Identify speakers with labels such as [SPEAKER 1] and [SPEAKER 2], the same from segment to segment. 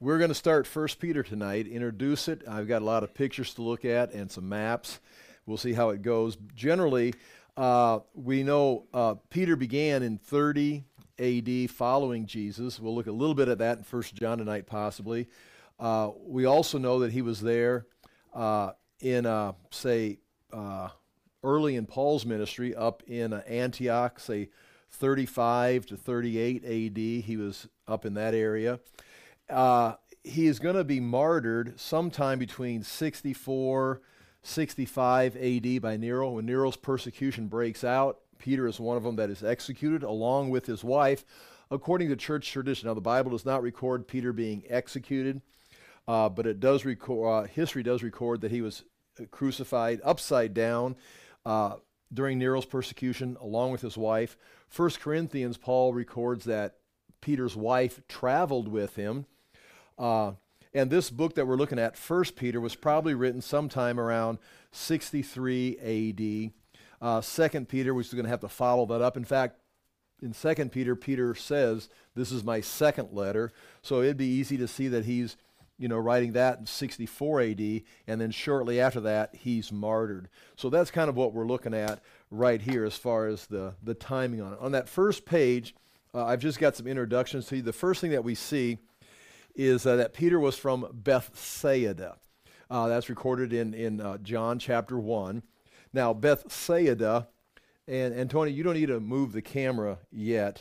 [SPEAKER 1] We're going to start First Peter tonight, introduce it. I've got a lot of pictures to look at and some maps. We'll see how it goes. Generally, we know Peter began in 30 AD following Jesus. We'll look a little bit at that in First John tonight possibly. We also know that he was there early in Paul's ministry up in Antioch, say 35 to 38 AD. He was up in that area. He is going to be martyred sometime between 64, 65 AD by Nero. When Nero's persecution breaks out, Peter is one of them that is executed along with his wife, according to church tradition. Now, the Bible does not record Peter being executed, but it does record. History does record that he was crucified upside down during Nero's persecution, along with his wife. 1 Corinthians, Paul records that Peter's wife traveled with him. And this book that we're looking at, 1 Peter, was probably written sometime around 63 AD. 2 Peter, which is going to have to follow that up. In fact, in 2 Peter, Peter says, this is my second letter. So it'd be easy to see that he's writing that in 64 AD, and then shortly after that, he's martyred. So that's kind of what we're looking at right here as far as the timing on it. On that first page, I've just got some introductions to you. The first thing that we see is that Peter was from Bethsaida. That's recorded in John chapter 1. Now, Bethsaida, and Tony, you don't need to move the camera yet.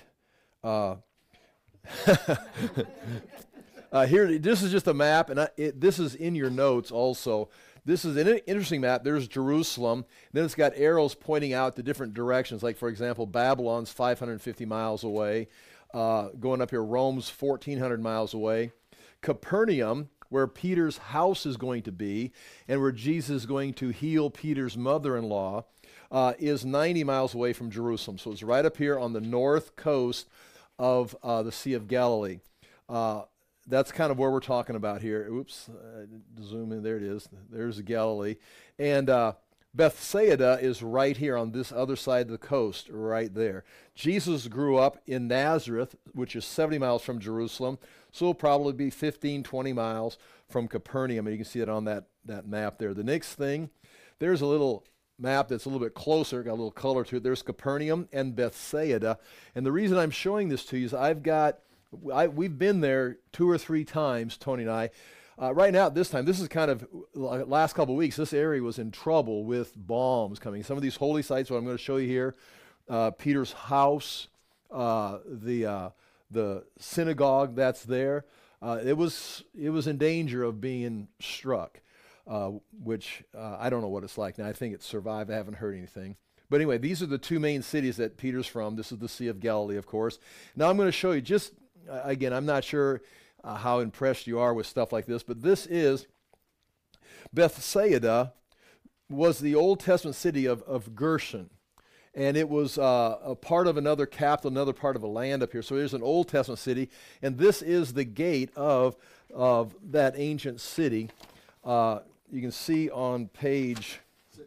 [SPEAKER 1] Here, this is just a map, and this is in your notes also. This is an interesting map. There's Jerusalem. Then it's got arrows pointing out the different directions. Like, for example, Babylon's 550 miles away. Going up here, Rome's 1,400 miles away. Capernaum, where Peter's house is going to be, and where Jesus is going to heal Peter's mother-in-law, is 90 miles away from Jerusalem. So it's right up here on the north coast of the Sea of Galilee. That's kind of where we're talking about here. Oops, zoom in. There it is. There's Galilee. And Bethsaida is right here on this other side of the coast, right there. Jesus grew up in Nazareth, which is 70 miles from Jerusalem, so it'll probably be 15, 20 miles from Capernaum, and you can see it on that map there. The next thing, there's a little map that's a little bit closer, got a little color to it. There's Capernaum and Bethsaida, and the reason I'm showing this to you is we've been there 2 or 3 times, Tony and I. Right now, this is kind of, last couple of weeks, this area was in trouble with bombs coming. Some of these holy sites, what I'm going to show you here, Peter's house, the synagogue that's there, it was in danger of being struck, which I don't know what it's like now. I think it survived. I haven't heard anything. But anyway, these are the 2 main cities that Peter's from. This is the Sea of Galilee, of course. Now I'm going to show you again, I'm not sure how impressed you are with stuff like this, but this is Bethsaida was the Old Testament city of Gershon, and it was a part of another capital, another part of a land up here. So there's an Old Testament city, and this is the gate of that ancient city. You can see on page 6.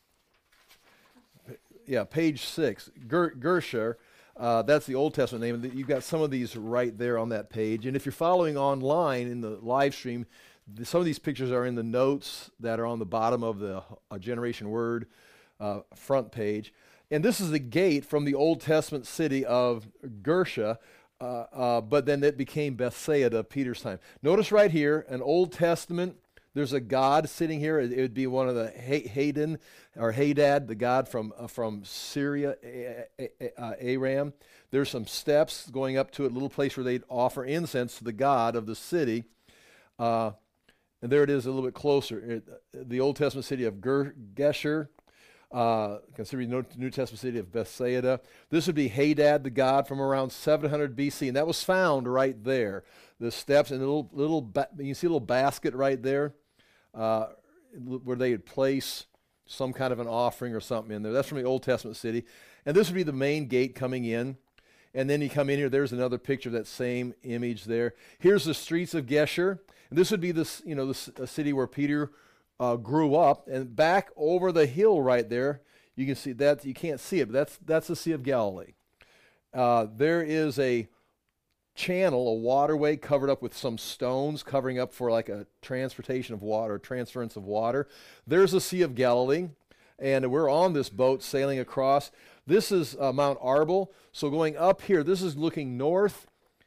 [SPEAKER 1] Yeah, page 6, Gersher. That's the Old Testament name. You've got some of these right there on that page. And if you're following online in the live stream, some of these pictures are in the notes that are on the bottom of the Generation Word front page. And this is the gate from the Old Testament city of Gersha, but then it became Bethsaida, Peter's time. Notice right here, an Old Testament, there's a god sitting here. It would be one of the Hadad, the god from Syria, Aram. There's some steps going up to a little place where they'd offer incense to the god of the city. And there it is a little bit closer. The Old Testament city of Gesher, considering the New Testament city of Bethsaida. This would be Hadad, the god from around 700 BC, and that was found right there. The steps and you can see a little basket right there. Where they would place some kind of an offering or something in there. That's from the Old Testament city. And this would be the main gate coming in. And then you come in here, there's another picture of that same image there. Here's the streets of Gesher. And this would be the city where Peter grew up. And back over the hill right there, you can see that. You can't see it, but that's the Sea of Galilee. There is a channel, a waterway covered up with some stones, covering up for like a transportation of water, transference of water. There's the Sea of Galilee, and we're on this boat sailing across. This is Mount Arbel. So going up here, this is looking northwest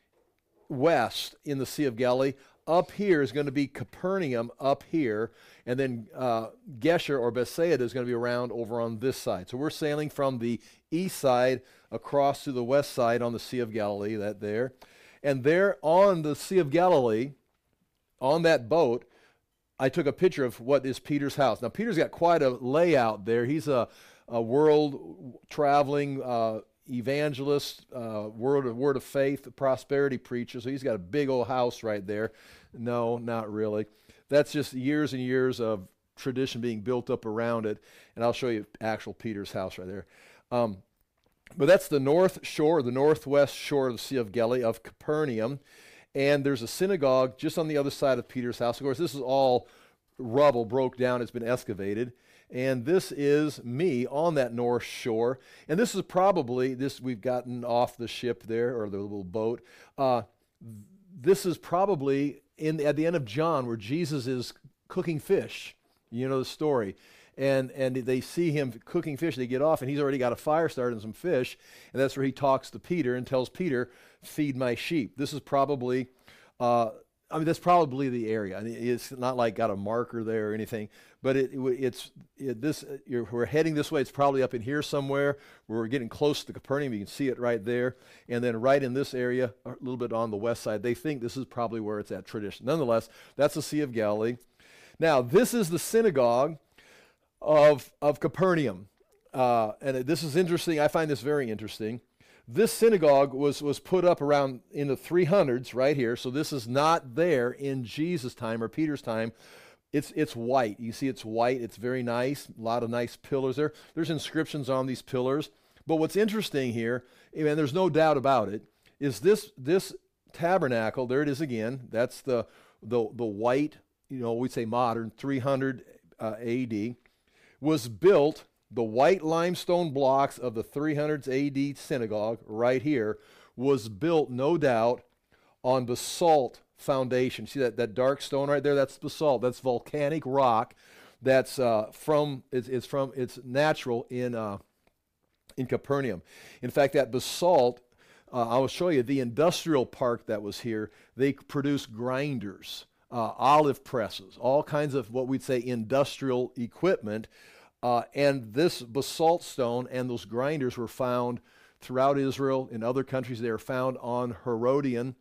[SPEAKER 1] in the Sea of Galilee. Up here is going to be Capernaum up here, and then Gesher or Bethsaida is going to be around over on this side. So we're sailing from the east side across to the west side on the Sea of Galilee, that there. And there on the Sea of Galilee, on that boat, I took a picture of what is Peter's house. Now, Peter's got quite a layout there. He's a world-traveling evangelist, word of faith, prosperity preacher. So he's got a big old house right there. No, not really. That's just years and years of tradition being built up around it. And I'll show you actual Peter's house right there. But that's the north shore, the northwest shore of the Sea of Galilee of Capernaum. And there's a synagogue just on the other side of Peter's house. Of course, this is all rubble, broke down. It's been excavated. And this is me on that north shore. And this is probably, we've gotten off the ship there, or the little boat. This is probably at the end of John where Jesus is cooking fish. You know the story. And they see him cooking fish. They get off, and he's already got a fire started and some fish. And that's where he talks to Peter and tells Peter, feed my sheep. This is probably, that's probably the area. I mean, it's not like got a marker there or anything, but we're heading this way. It's probably up in here somewhere. We're getting close to Capernaum. You can see it right there. And then right in this area, a little bit on the west side, they think this is probably where it's at tradition. Nonetheless, that's the Sea of Galilee. Now, this is the synagogue of Capernaum. And this is interesting. I find this very interesting. This synagogue was put up around in the 300s right here. So this is not there in Jesus' time or Peter's time. It's white. You see it's white. It's very nice. A lot of nice pillars there. There's inscriptions on these pillars. But what's interesting here, and there's no doubt about it, is this tabernacle. There it is again. That's the white, we'd say modern, 300 AD. Was built, the white limestone blocks of the 300s AD synagogue right here was built, no doubt, on basalt foundation. See that dark stone right there? That's basalt. That's volcanic rock. That's it's natural in Capernaum. In fact, that basalt, I will show you the industrial park that was here. They produce grinders, olive presses, all kinds of what we'd say industrial equipment. And this basalt stone and those grinders were found throughout Israel. In other countries, they are found on Herodian,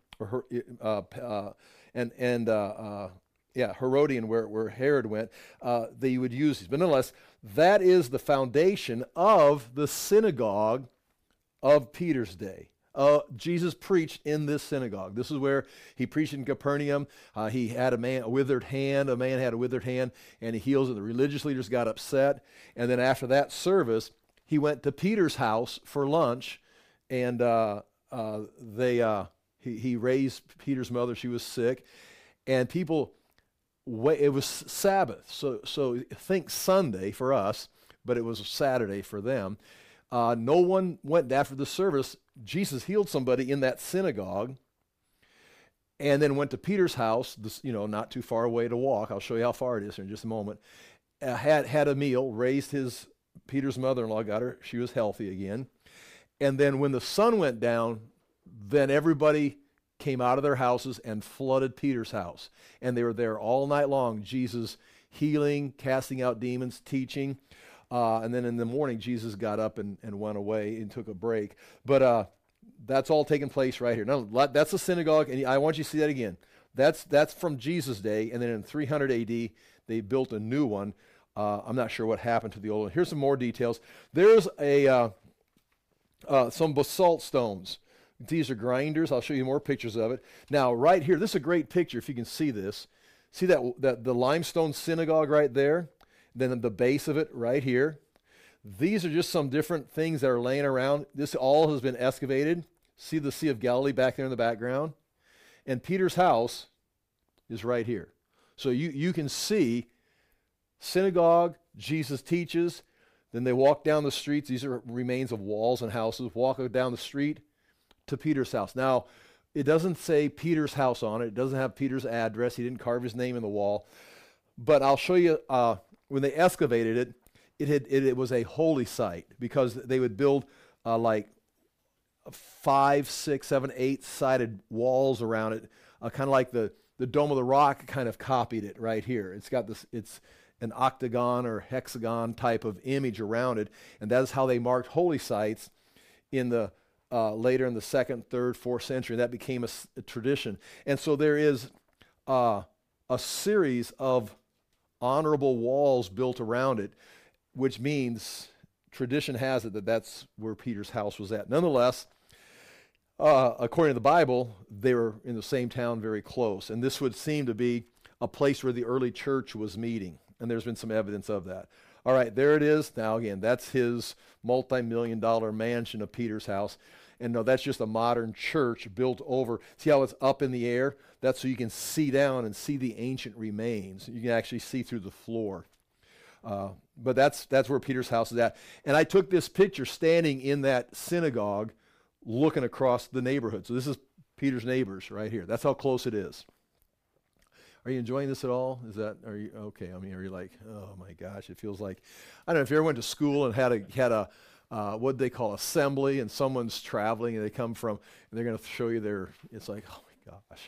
[SPEAKER 1] Herodian, where Herod went. They would use these. But nonetheless, that is the foundation of the synagogue of Peter's day. Jesus preached in this synagogue. This is where he preached in Capernaum. He had a man had a withered hand, and he heals it. The religious leaders got upset. And then after that service, he went to Peter's house for lunch, and he raised Peter's mother. She was sick. And it was Sabbath. So think Sunday for us, but it was Saturday for them. No one went after the service. Jesus healed somebody in that synagogue and then went to Peter's house, not too far away to walk. I'll show you how far it is here in just a moment. Had a meal, raised Peter's mother-in-law, got her. She was healthy again. And then when the sun went down, then everybody came out of their houses and flooded Peter's house. And they were there all night long, Jesus healing, casting out demons, teaching. And then in the morning, Jesus got up and went away and took a break. But that's all taking place right here. Now, that's a synagogue, and I want you to see that again. That's from Jesus' day, and then in 300 AD, they built a new one. I'm not sure what happened to the old one. Here's some more details. There's some basalt stones. These are grinders. I'll show you more pictures of it. Now, right here, this is a great picture if you can see this. See that the limestone synagogue right there? Then the base of it right here. These are just some different things that are laying around. This all has been excavated. See the Sea of Galilee back there in the background? And Peter's house is right here. So you can see synagogue, Jesus teaches. Then they walk down the streets. These are remains of walls and houses. Walk down the street to Peter's house. Now, It doesn't say Peter's house on it. It doesn't have Peter's address. He didn't carve his name in the wall. But I'll show you, when they excavated it, it was a holy site because they would build like 5, 6, 7, 8-sided walls around it, kind of like the Dome of the Rock kind of copied it right here. It's got this, it's an octagon or hexagon type of image around it, and that is how they marked holy sites in the later in the 2nd, 3rd, 4th century. That became a tradition. And so there is a series of honorable walls built around it, which means tradition has it that that's where Peter's house was at. Nonetheless, according to the Bible, they were in the same town very close. And this would seem to be a place where the early church was meeting. And there's been some evidence of that. All right, there it is. Now, again, that's his multi-million-dollar mansion of Peter's house. And no, that's just a modern church built over. See how it's up in the air? That's so you can see down and see the ancient remains. You can actually see through the floor. But that's where Peter's house is at. And I took this picture standing in that synagogue looking across the neighborhood. So this is Peter's neighbors right here. That's how close it is. Are you enjoying this at all? Are you okay? I mean, are you like, oh my gosh, it feels like, I don't know if you ever went to school and had a what they call assembly, and someone's traveling and they come from, and they're going to show you it's like, oh my gosh.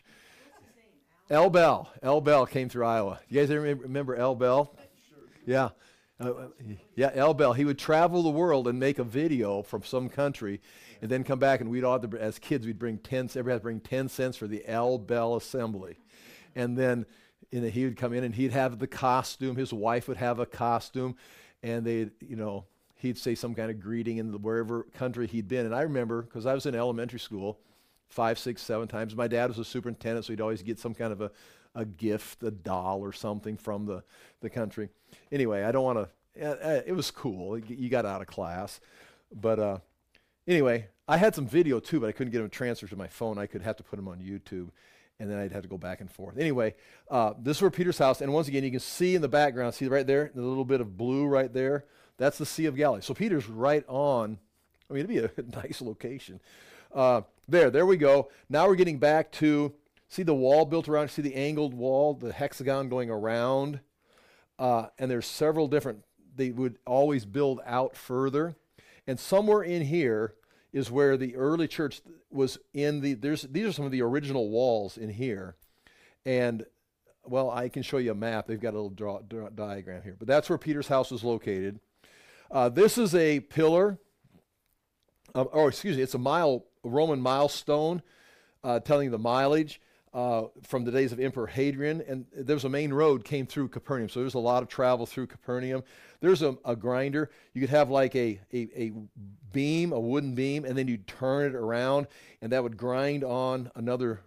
[SPEAKER 1] El Bell came through Iowa. You guys ever remember El Bell? Yeah. Yeah, El Bell. He would travel the world and make a video from some country and then come back, and we'd all, as kids, we'd bring 10 cents. Everybody had to bring 10 cents for the El Bell assembly. And then he would come in and he'd have the costume. His wife would have a costume, and he'd say some kind of greeting in wherever country he'd been. And I remember, because I was in elementary school 5, 6, 7 times. My dad was a superintendent, so he'd always get some kind of a gift, a doll or something from the country. Anyway, I don't want to, it was cool. You got out of class. But anyway, I had some video too, but I couldn't get them transferred to my phone. I could have to put them on YouTube, and then I'd have to go back and forth. Anyway, this is where Peter's house, and once again, you can see in the background, see right there, the little bit of blue right there? That's the Sea of Galilee. So Peter's right on, I mean, it'd be a nice location. There we go. Now we're getting back to, see the wall built around, see the angled wall, the hexagon going around, and there's several different, they would always build out further. And somewhere in here is where the early church was these are some of the original walls in here. And, well, I can show you a map. They've got a little diagram here. But that's where Peter's house was located. This is a pillar, it's a Roman milestone telling the mileage from the days of Emperor Hadrian. And there was a main road came through Capernaum, so there's a lot of travel through Capernaum. There's a grinder. You could have like a beam, a wooden beam, and then you'd turn it around, and that would grind on another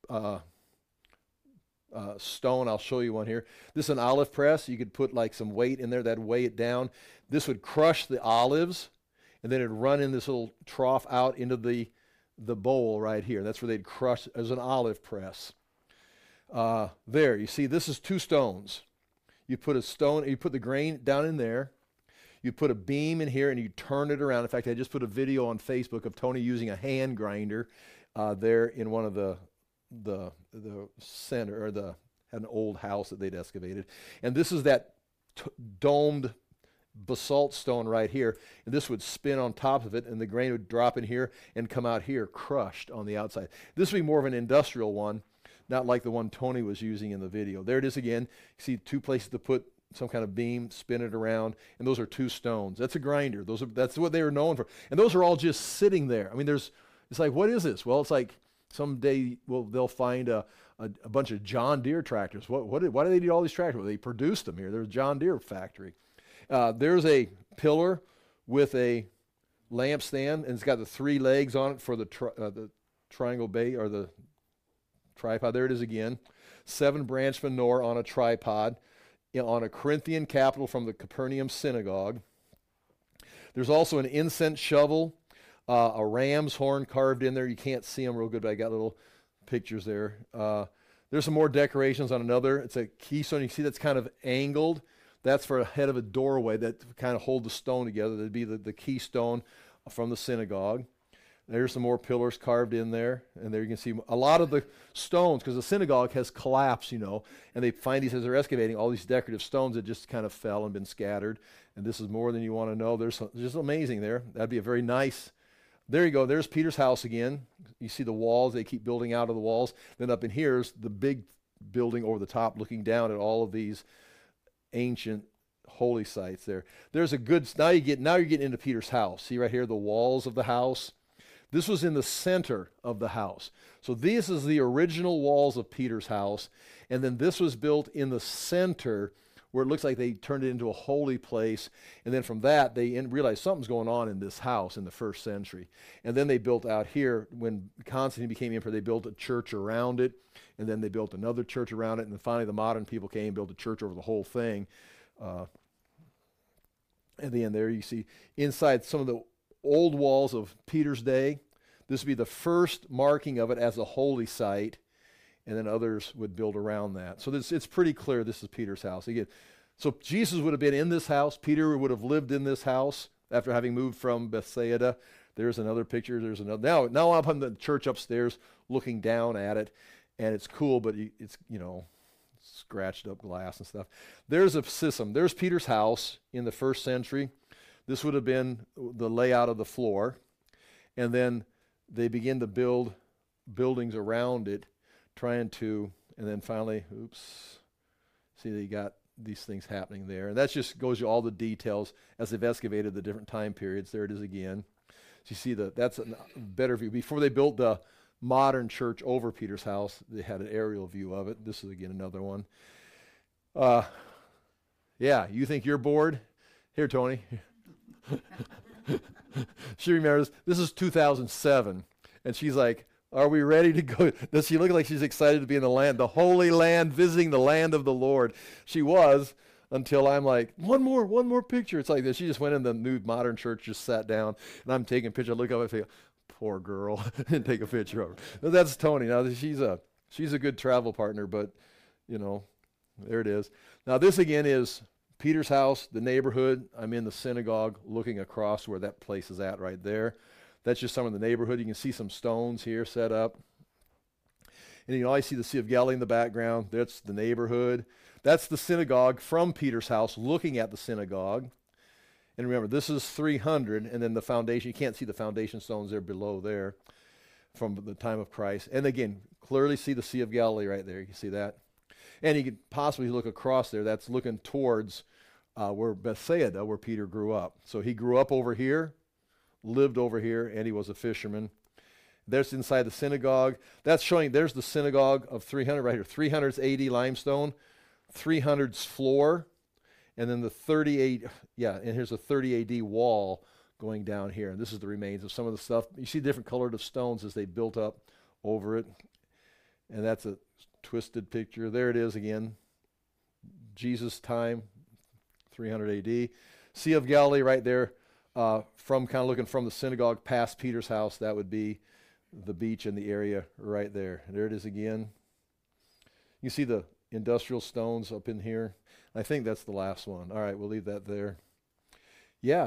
[SPEAKER 1] stone. I'll show you one here. This is an olive press. You could put like some weight in there that'd weigh it down. This would crush the olives, and then it'd run in this little trough out into the bowl right here. That's where they'd crush as an olive press. There, you see, this is 2 stones. You put a stone, you put the grain down in there. You put a beam in here, and you turn it around. In fact, I just put a video on Facebook of Tony using a hand grinder there in one of the center, or had an old house that they'd excavated. And this is that domed basalt stone right here, and this would spin on top of it, and the grain would drop in here and come out here crushed on the outside. This would be more of an industrial one, not like the one Tony was using in the video. There it is again. You see 2 places to put some kind of beam, spin it around, and those are 2 stones. That's a grinder. That's what they were known for. And those are all just sitting there. I mean, it's like, what is this? Well, it's like someday they'll find a bunch of John Deere tractors. Why do they need all these tractors? Well, they produced them here. There's a John Deere factory. There's a pillar with a lampstand, and it's got the 3 legs on it for the triangle base, or the tripod. There it is again. 7-branch menorah on a tripod on a Corinthian capital from the Capernaum synagogue. There's also an incense shovel, a ram's horn carved in there. You can't see them real good, but I got little pictures there. There's some more decorations on another. It's a keystone. You see that's kind of angled. That's for a head of a doorway that kind of hold the stone together. That'd be the keystone from the synagogue. There's some more pillars carved in there. And there you can see a lot of the stones, because the synagogue has collapsed, and they find these as they're excavating, all these decorative stones that just kind of fell and been scattered. And this is more than you want to know. There's just amazing there. That'd be a very nice. There you go. There's Peter's house again. You see the walls. They keep building out of the walls. Then up in here's the big building over the top looking down at all of these ancient holy sites there. There's a good, now you're getting into Peter's house. See right here, the walls of the house. This was in the center of the house. So this is the original walls of Peter's house. And then this was built in the center where it looks like they turned it into a holy place. And then from that, they realized something's going on in this house in the first century. And then they built out here, when Constantine became emperor, they built a church around it. And then they built another church around it. And then finally the modern people came and built a church over the whole thing. At the end there, you see inside some of the old walls of Peter's day. This would be the first marking of it as a holy site, and then others would build around that. So it's pretty clear this is Peter's house. Again, so Jesus would have been in this house. Peter would have lived in this house after having moved from Bethsaida. There's another picture. There's another. Now I'm in the church upstairs looking down at it, and it's cool, but it's, scratched up glass and stuff. There's a system. There's Peter's house in the first century. This would have been the layout of the floor. And then they begin to build buildings around it, and then finally, see they got these things happening there. And that just goes you all the details as they've excavated the different time periods. There it is again. So you see that's a better view. Before they built the modern church over Peter's house, they had an aerial view of it. This is again another one. Yeah, you think you're bored? Here, Tony. She remembers, this is 2007, and she's like, are we ready to go? Does she look like she's excited to be in the land, the Holy Land, visiting the land of the Lord? She was, until I'm like, one more picture. It's like this. She just went in the new modern church, just sat down, and I'm taking a picture. I look up and say, poor girl, and take a picture of her. That's Tony. Now, she's a good travel partner, but, there it is. Now, this again is Peter's house, the neighborhood. I'm in the synagogue looking across where that place is at right there. That's just some of the neighborhood. You can see some stones here set up. And you can always see the Sea of Galilee in the background. That's the neighborhood. That's the synagogue from Peter's house looking at the synagogue. And remember, this is 300, and then the foundation. You can't see the foundation stones there below there from the time of Christ. And again, clearly see the Sea of Galilee right there. You can see that. And you could possibly look across there. That's looking towards where Bethsaida, where Peter grew up. So he grew up over here, lived over here, and he was a fisherman. There's inside the synagogue. That's showing, there's the synagogue of 300 right here. 300's AD limestone, 300's floor, and then the 38, and here's a 30 AD wall going down here. And this is the remains of some of the stuff. You see different colored of stones as they built up over it. And that's a twisted picture. There it is again. Jesus' time, 300 AD. Sea of Galilee right there, from kind of looking from the synagogue past Peter's house. That would be the beach in the area right there. There it is again. You see the industrial stones up in here. I think that's the last one. All right, we'll leave that there. Yeah,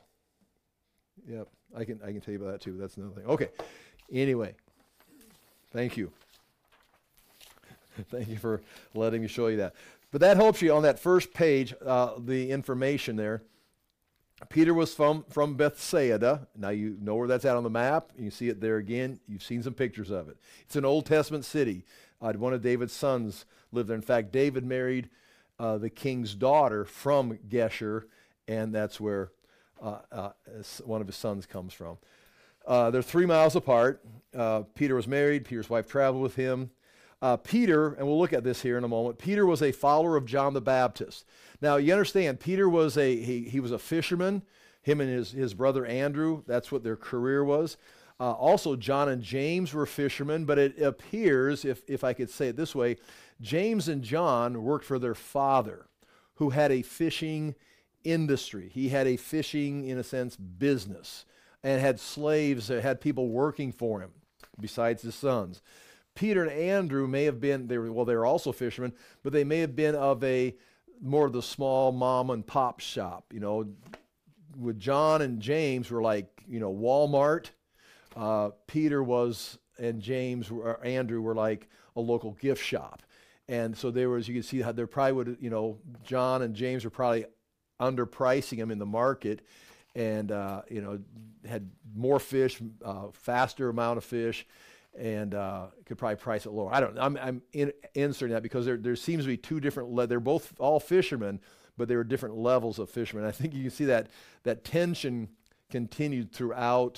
[SPEAKER 1] I can tell you about that too. That's another thing. Okay. Anyway, thank you. Thank you for letting me show you that. But that helps you on that first page, the information there. Peter was from Bethsaida. Now you know where that's at on the map. You see it there again. You've seen some pictures of it. It's an Old Testament city. One of David's sons lived there. In fact, David married the king's daughter from Geshur, and that's where one of his sons comes from. They're 3 miles apart. Peter was married. Peter's wife traveled with him. Peter, and we'll look at this here in a moment, Peter was a follower of John the Baptist. Now, you understand, Peter was he was a fisherman. Him and his brother Andrew, that's what their career was. Also, John and James were fishermen, but it appears, if I could say it this way, James and John worked for their father, who had a fishing industry. He had a fishing, in a sense, business, and had slaves, had people working for him, besides his sons. Peter and Andrew may have been, they were also fishermen, but they may have been of more of the small mom and pop shop. With John and James were like, Walmart. Peter was, and James or Andrew were like a local gift shop. And so there was, you can see how there probably would, John and James were probably underpricing them in the market, and had more fish, faster amount of fish, and could probably price it lower. I don't know. I'm inserting that because there seems to be two different. They're both all fishermen, but there are different levels of fishermen. I think you can see that tension continued throughout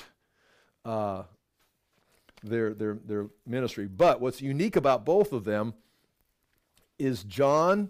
[SPEAKER 1] their ministry. But what's unique about both of them is John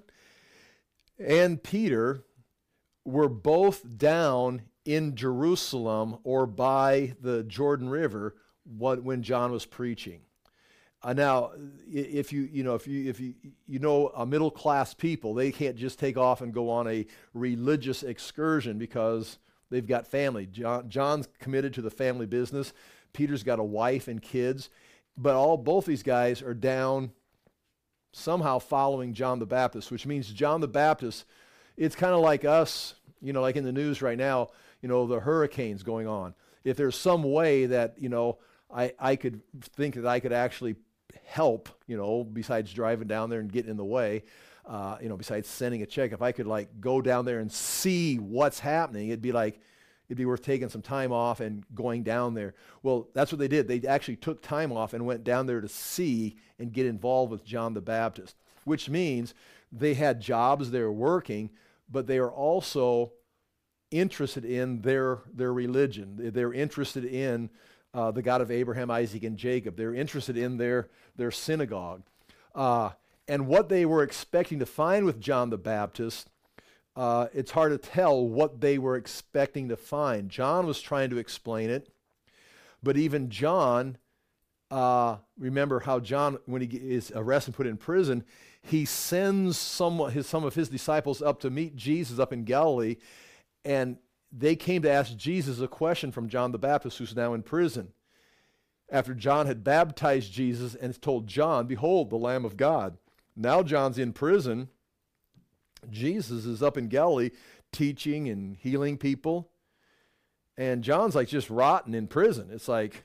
[SPEAKER 1] and Peter were both down in Jerusalem or by the Jordan River when John was preaching. Now, if you know a middle class people, they can't just take off and go on a religious excursion because they've got family. John's committed to the family business. Peter's got a wife and kids, but both these guys are down somehow following John the Baptist, which means John the Baptist, it's kind of like us, like in the news right now, the hurricanes going on. If there's some way that, I could think that I could actually help, besides driving down there and getting in the way, besides sending a check, if I could go down there and see what's happening, it'd be worth taking some time off and going down there. Well, that's what they did. They actually took time off and went down there to see and get involved with John the Baptist, which means they had jobs, they were working, but they are also interested in their religion. They're interested in the God of Abraham, Isaac, and Jacob. They're interested in their synagogue. And what they were expecting to find with John the Baptist, it's hard to tell what they were expecting to find. John was trying to explain it, but even John, remember how John, when he is arrested and put in prison, he sends some of his disciples up to meet Jesus up in Galilee, and they came to ask Jesus a question from John the Baptist, who's now in prison. After John had baptized Jesus and told John, "Behold, the Lamb of God." Now John's in prison. Jesus is up in Galilee teaching and healing people. And John's just rotting in prison. It's like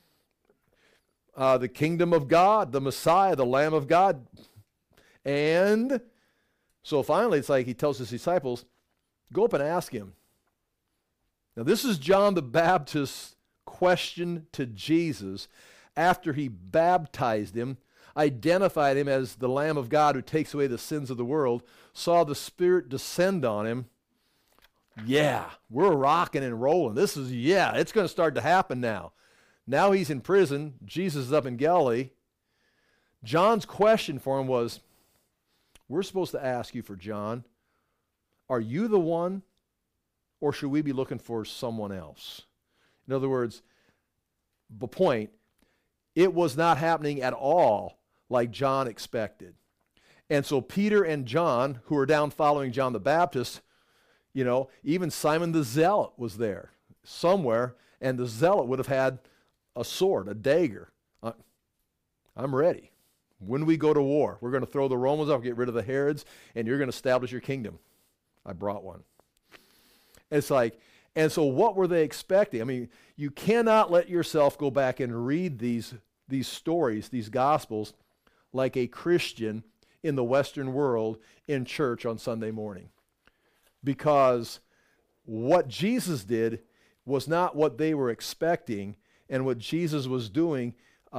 [SPEAKER 1] the kingdom of God, the Messiah, the Lamb of God. And so finally it's he tells his disciples, go up and ask him. Now this is John the Baptist's question to Jesus after he baptized him, identified him as the Lamb of God who takes away the sins of the world, saw the Spirit descend on him. Yeah, we're rocking and rolling. It's going to start to happen now. Now he's in prison. Jesus is up in Galilee. John's question for him was, we're supposed to ask you for John, are you the one, or should we be looking for someone else? In other words, the point, it was not happening at all like John expected. And so Peter and John, who were down following John the Baptist, even Simon the Zealot was there somewhere, and the Zealot would have had a sword, a dagger. I'm ready. When we go to war, we're going to throw the Romans off, get rid of the Herods, and you're going to establish your kingdom. I brought one. It's and so what were they expecting? I mean, you cannot let yourself go back and read these stories, these Gospels, like a Christian in the Western world in church on Sunday morning. Because what Jesus did was not what they were expecting, and what Jesus was doing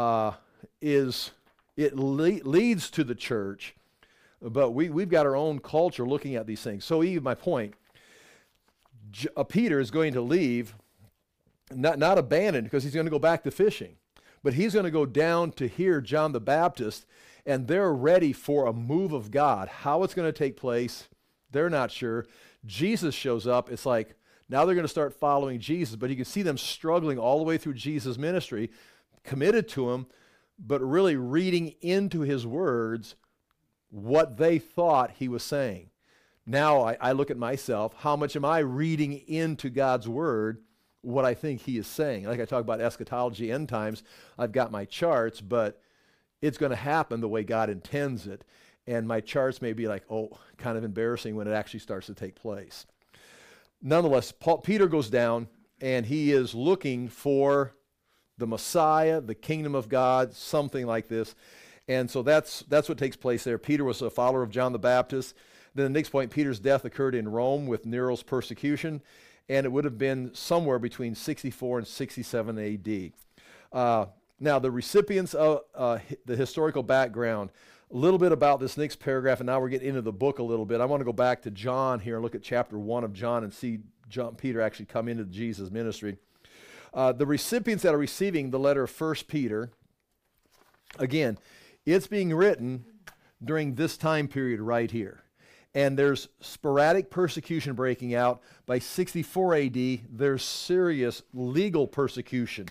[SPEAKER 1] leads to the church, but we've got our own culture looking at these things. So even my point, Peter is going to leave, not abandoned, because he's going to go back to fishing, but he's going to go down to hear John the Baptist, and they're ready for a move of God. How it's going to take place, they're not sure. Jesus shows up. It's now they're going to start following Jesus, but you can see them struggling all the way through Jesus' ministry, committed to him, but really reading into his words what they thought he was saying. Now I look at myself, how much am I reading into God's word what I think he is saying? Like I talk about eschatology, end times, I've got my charts, but it's going to happen the way God intends it. And my charts may be kind of embarrassing when it actually starts to take place. Nonetheless, Peter goes down, and he is looking for the Messiah, the kingdom of God, something like this. And so that's what takes place there. Peter was a follower of John the Baptist. Then the next point, Peter's death occurred in Rome with Nero's persecution, and it would have been somewhere between 64 and 67 A.D. Now, the recipients of the historical background, a little bit about this next paragraph, and now we're getting into the book a little bit. I want to go back to John here and look at chapter 1 of John and see Peter actually come into Jesus' ministry. The recipients that are receiving the letter of 1 Peter, again, it's being written during this time period right here. And there's sporadic persecution breaking out. By 64 AD, there's serious legal persecution.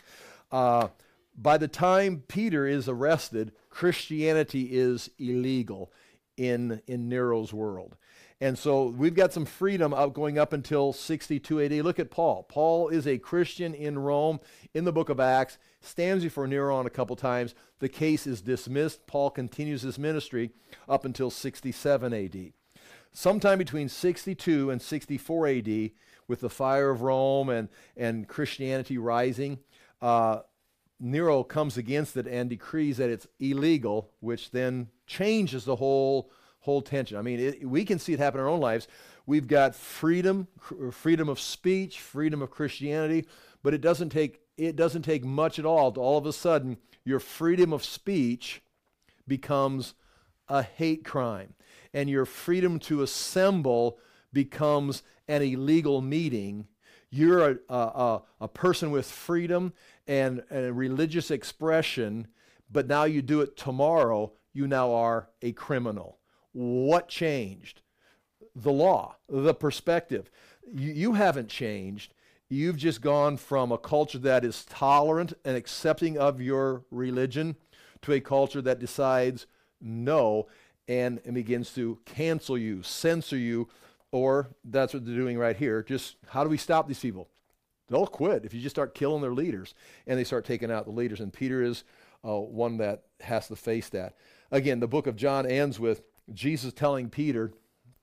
[SPEAKER 1] By the time Peter is arrested, Christianity is illegal in Nero's world. And so we've got some freedom going up until 62 AD. Look at Paul. Paul is a Christian in Rome in the book of Acts, stands before Nero on a couple times. The case is dismissed. Paul continues his ministry up until 67 AD. Sometime between 62 and 64 AD, with the fire of Rome and Christianity rising, Nero comes against it and decrees that it's illegal, which then changes the whole tension. I mean, we can see it happen in our own lives. We've got freedom of speech, freedom of Christianity, but it doesn't take much at all to all of a sudden your freedom of speech becomes a hate crime, and your freedom to assemble becomes an illegal meeting. You're a person with freedom and religious expression, but now you do it tomorrow, you now are a criminal. What changed? The law, the perspective. You haven't changed. You've just gone from a culture that is tolerant and accepting of your religion to a culture that decides no and begins to cancel you, censor you, or that's what they're doing right here. Just how do we stop these people? They'll quit if you just start killing their leaders, and they start taking out the leaders. And Peter is one that has to face that. Again, the book of John ends with Jesus telling Peter,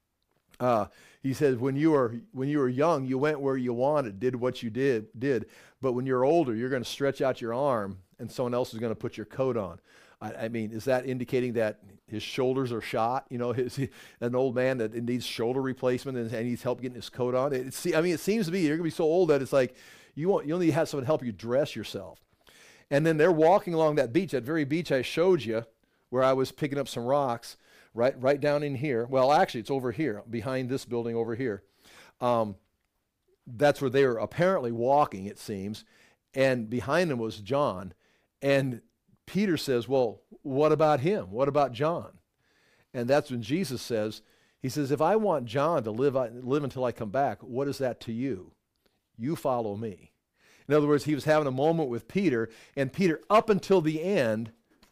[SPEAKER 1] he says, when you were young, you went where you wanted, did what you did. But when you're older, you're going to stretch out your arm, and someone else is going to put your coat on. I mean, is that indicating that his shoulders are shot? You know, an old man that needs shoulder replacement and needs help getting his coat on? It seems to be you're going to be so old that it's like you only have someone to help you dress yourself. And then they're walking along that beach, that very beach I showed you, where I was picking up some rocks, right down in here. Well, actually, it's over here, behind this building over here. That's where they were apparently walking, it seems. And behind them was John. And Peter says, well, what about him? What about John? And that's when Jesus says, he says, if I want John to live until I come back, what is that to you? You follow me. In other words, he was having a moment with Peter, and Peter, up until the end,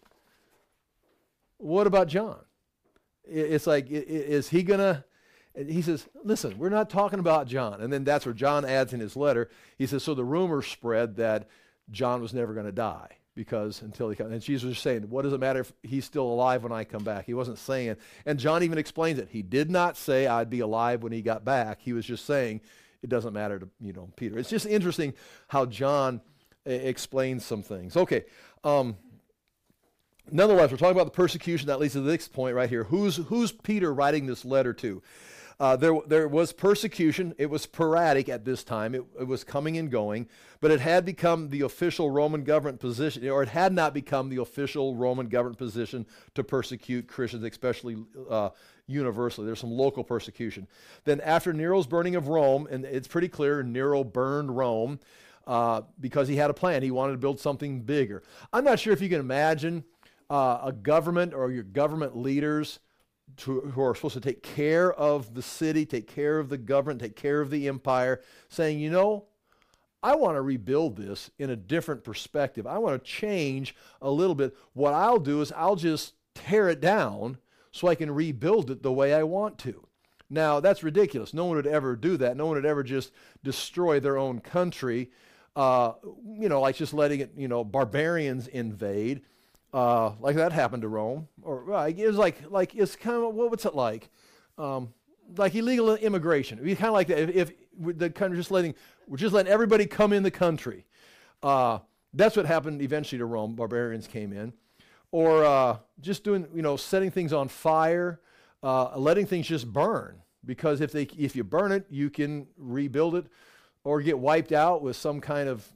[SPEAKER 1] what about John? It's like, is he going to, he says, listen, we're not talking about John. And then that's where John adds in his letter, he says, so the rumor spread that John was never going to die. Because until he comes, and Jesus was saying, what does it matter if he's still alive when I come back? He wasn't saying, and John even explains it. He did not say I'd be alive when he got back. He was just saying it doesn't matter to Peter. It's just interesting how John explains some things. Okay, nonetheless, we're talking about the persecution. That leads to the next point right here. Who's Peter writing this letter to? There was persecution. It was sporadic at this time. It was coming and going, but it had become the official Roman government position, or it had not become the official Roman government position to persecute Christians, especially universally. There's some local persecution. Then after Nero's burning of Rome, and it's pretty clear Nero burned Rome because he had a plan. He wanted to build something bigger. I'm not sure if you can imagine a government or your government leaders who are supposed to take care of the city, take care of the government, take care of the empire, saying, I want to rebuild this in a different perspective. I want to change a little bit. What I'll do is I'll just tear it down so I can rebuild it the way I want to. Now, that's ridiculous. No one would ever do that. No one would ever just destroy their own country, like just letting it, barbarians invade. Like that happened to Rome, or it was like it's kind of what's it like illegal immigration. It'd be kind of like that if the country we're just letting everybody come in the country. That's what happened eventually to Rome. Barbarians came in. Or just doing, setting things on fire, letting things just burn. Because if you burn it, you can rebuild it or get wiped out with some kind of,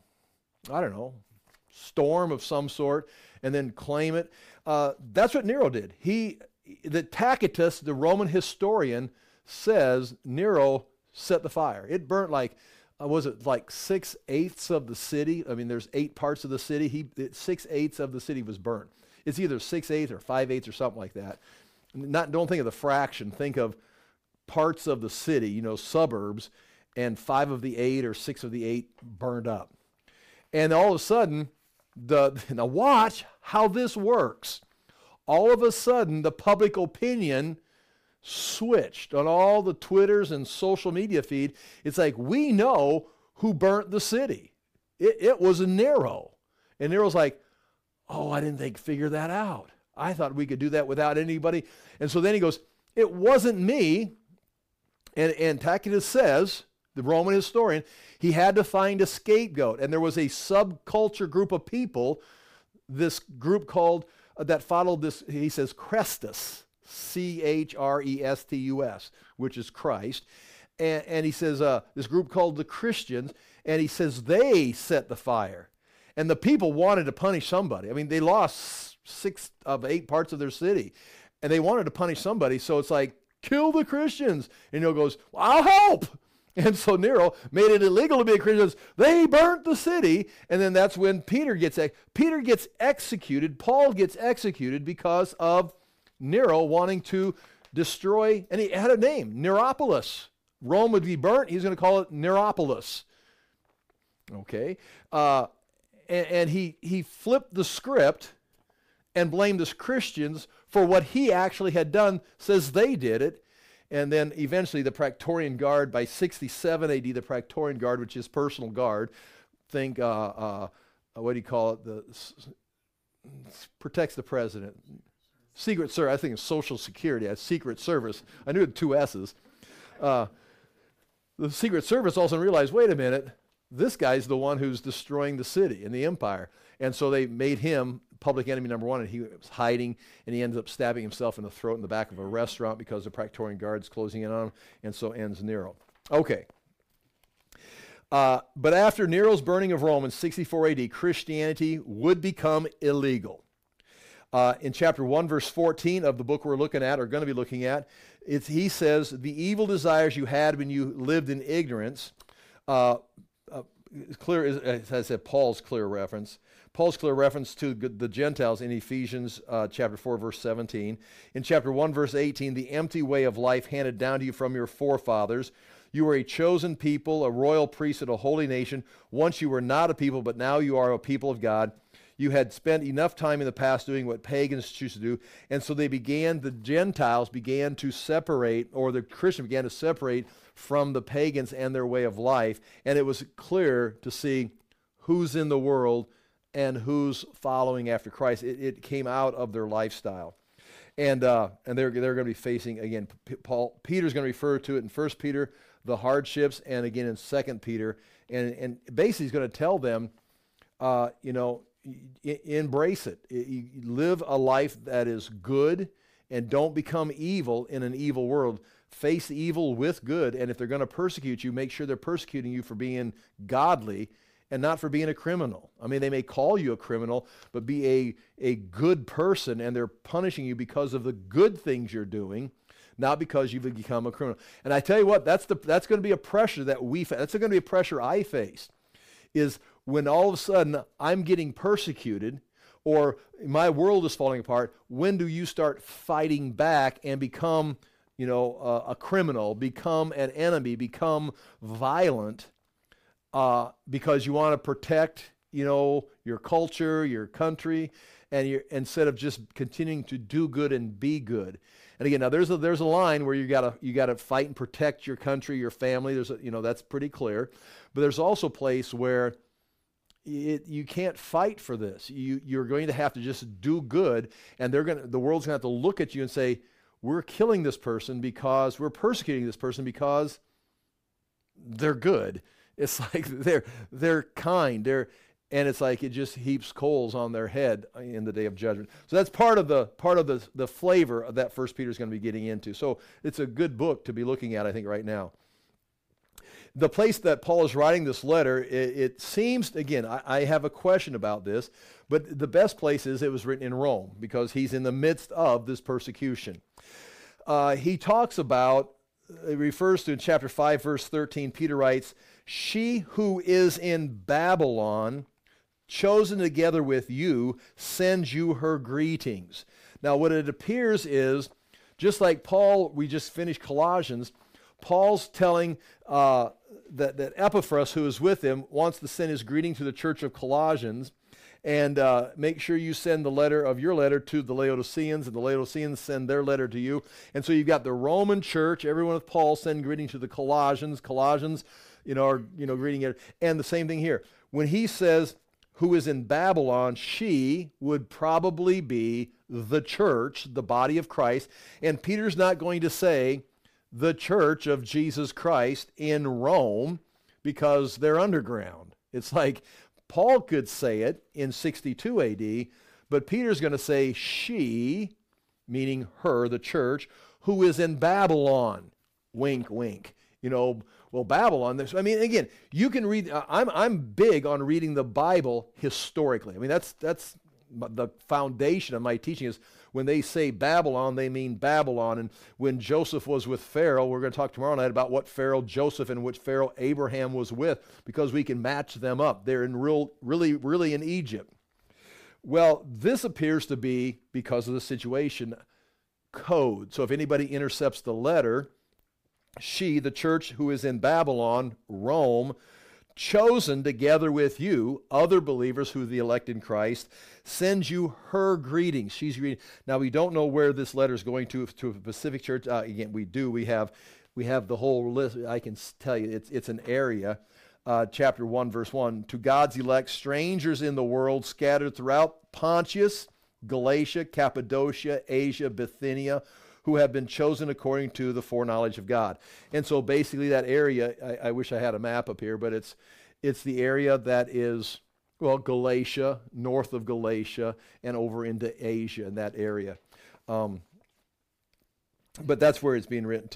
[SPEAKER 1] storm of some sort and then claim it. That's what Nero did. Tacitus, the Roman historian, says Nero set the fire. It burnt like 6/8 of the city? I mean, there's 8 parts of the city. 6/8 of the city was burnt. It's either 6/8 or 5/8 or something like that. Don't think of the fraction. Think of parts of the city, suburbs, and 5 of the 8 or 6 of the 8 burned up. And all of a sudden, now watch how this works. All of a sudden, the public opinion switched on all the Twitters and social media feed. It's like, we know who burnt the city. It was Nero. And Nero's like, oh, I didn't figure that out. I thought we could do that without anybody. And so then he goes, it wasn't me. And Tacitus says, the Roman historian, he had to find a scapegoat. And there was a subculture group of people, this group called, that followed this, he says, Chrestus, Chrestus, which is Christ. And he says, this group called the Christians, and he says they set the fire. And the people wanted to punish somebody. I mean, they lost 6 of 8 parts of their city, and they wanted to punish somebody. So it's like, kill the Christians. And Nero goes, well, I'll help. And so Nero made it illegal to be a Christian. They burnt the city. And then that's when Peter gets executed. Paul gets executed because of Nero wanting to destroy, and he had a name, Neropolis. Rome would be burnt. He's going to call it Neropolis. Okay. And he flipped the script and blamed the Christians for what he actually had done, says they did it. And then eventually the Praetorian Guard, by 67 AD, the Praetorian Guard, which is personal guard, think, what do you call it? Protects the president. Secret Service, I think it's Social Security, Secret Service. I knew it had 2 S's. The Secret Service also realized, wait a minute, this guy's the one who's destroying the city and the empire. And so they made him public enemy number 1, and he was hiding, and he ends up stabbing himself in the throat in the back of a restaurant because the Praetorian Guard's closing in on him, and so ends Nero. Okay. But after Nero's burning of Rome in 64 AD, Christianity would become illegal. In chapter 1, verse 14 of the book we're looking at, or going to be looking at, he says, the evil desires you had when you lived in ignorance, clear, as I said, Paul's clear reference to the Gentiles in Ephesians chapter 4, verse 17. In chapter 1, verse 18, the empty way of life handed down to you from your forefathers. You were a chosen people, a royal priesthood, a holy nation. Once you were not a people, but now you are a people of God. You had spent enough time in the past doing what pagans choose to do. And so the Gentiles began to separate, or the Christians began to separate from the pagans and their way of life. And it was clear to see who's in the world and who's following after Christ. It came out of their lifestyle. And they're going to be facing, again, Peter's going to refer to it in 1 Peter, the hardships, and again in 2 Peter. And basically he's going to tell them, embrace it. You live a life that is good, and don't become evil in an evil world. Face evil with good, and if they're going to persecute you, make sure they're persecuting you for being godly and not for being a criminal. I mean, they may call you a criminal, but be a good person, and they're punishing you because of the good things you're doing, not because you've become a criminal. And I tell you what, that's going to be a pressure that that's going to be a pressure I face, is when all of a sudden I'm getting persecuted or my world is falling apart. When do you start fighting back and become, a criminal, become an enemy, become violent, because you want to protect, your culture, your country, and instead of just continuing to do good and be good. And again, now there's a line where you gotta fight and protect your country, your family. That's pretty clear. But there's also a place where you can't fight for this. You're going to have to just do good, and the world's going to have to look at you and say, we're killing this person because we're persecuting this person because they're good. It's like they're kind. and it's like it just heaps coals on their head in the day of judgment. So that's part of the flavor of that First Peter is going to be getting into. So it's a good book to be looking at, I think, right now. The place that Paul is writing this letter, it seems, again, I have a question about this, but the best place is it was written in Rome because he's in the midst of this persecution. He talks about, it refers to in chapter 5, verse 13, Peter writes, "She who is in Babylon, chosen together with you, sends you her greetings." Now, what it appears is, just like Paul, we just finished Colossians, Paul's telling that Epaphras, who is with him, wants to send his greeting to the church of Colossians, and make sure you send the letter of your letter to the Laodiceans, and the Laodiceans send their letter to you. And so you've got the Roman church, everyone with Paul send greeting to the Colossians. Colossians, are greeting it. And the same thing here. When he says, "who is in Babylon," she would probably be the church, the body of Christ. And Peter's not going to say the church of Jesus Christ in Rome because they're underground. It's like Paul could say it in 62 AD, but Peter's going to say she, meaning her, the church, who is in Babylon. Wink, wink. Well, Babylon, again, you can read, I'm big on reading the Bible historically. That's the foundation of my teaching is when they say Babylon, they mean Babylon. And when Joseph was with Pharaoh, we're going to talk tomorrow night about what Pharaoh Joseph and which Pharaoh Abraham was with, because we can match them up. They're in really in Egypt. Well, this appears to be, because of the situation, code. So if anybody intercepts the letter, she, the church who is in Babylon, Rome, chosen together with you, other believers who are the elect in Christ, sends you her greetings. She's greeting. Now, we don't know where this letter is going to a specific church. Again, we do. We have the whole list. I can tell you it's an area. Chapter 1, verse 1, "To God's elect, strangers in the world, scattered throughout Pontus, Galatia, Cappadocia, Asia, Bithynia, who have been chosen according to the foreknowledge of God." And so basically that area, I wish I had a map up here, but it's the area that is, Galatia, north of Galatia, and over into Asia in that area. But that's where it's being written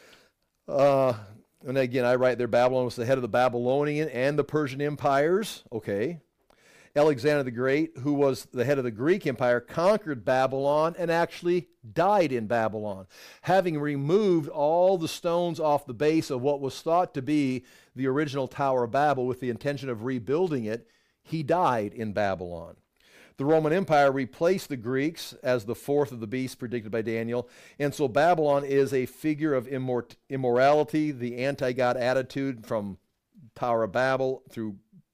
[SPEAKER 1] to. And again, I write there, Babylon was the head of the Babylonian and the Persian empires. Okay. Alexander the Great, who was the head of the Greek Empire, conquered Babylon and actually died in Babylon. Having removed all the stones off the base of what was thought to be the original Tower of Babel with the intention of rebuilding it, he died in Babylon. The Roman Empire replaced the Greeks as the fourth of the beasts predicted by Daniel. And so Babylon is a figure of immorality, the anti-God attitude from Tower of Babel through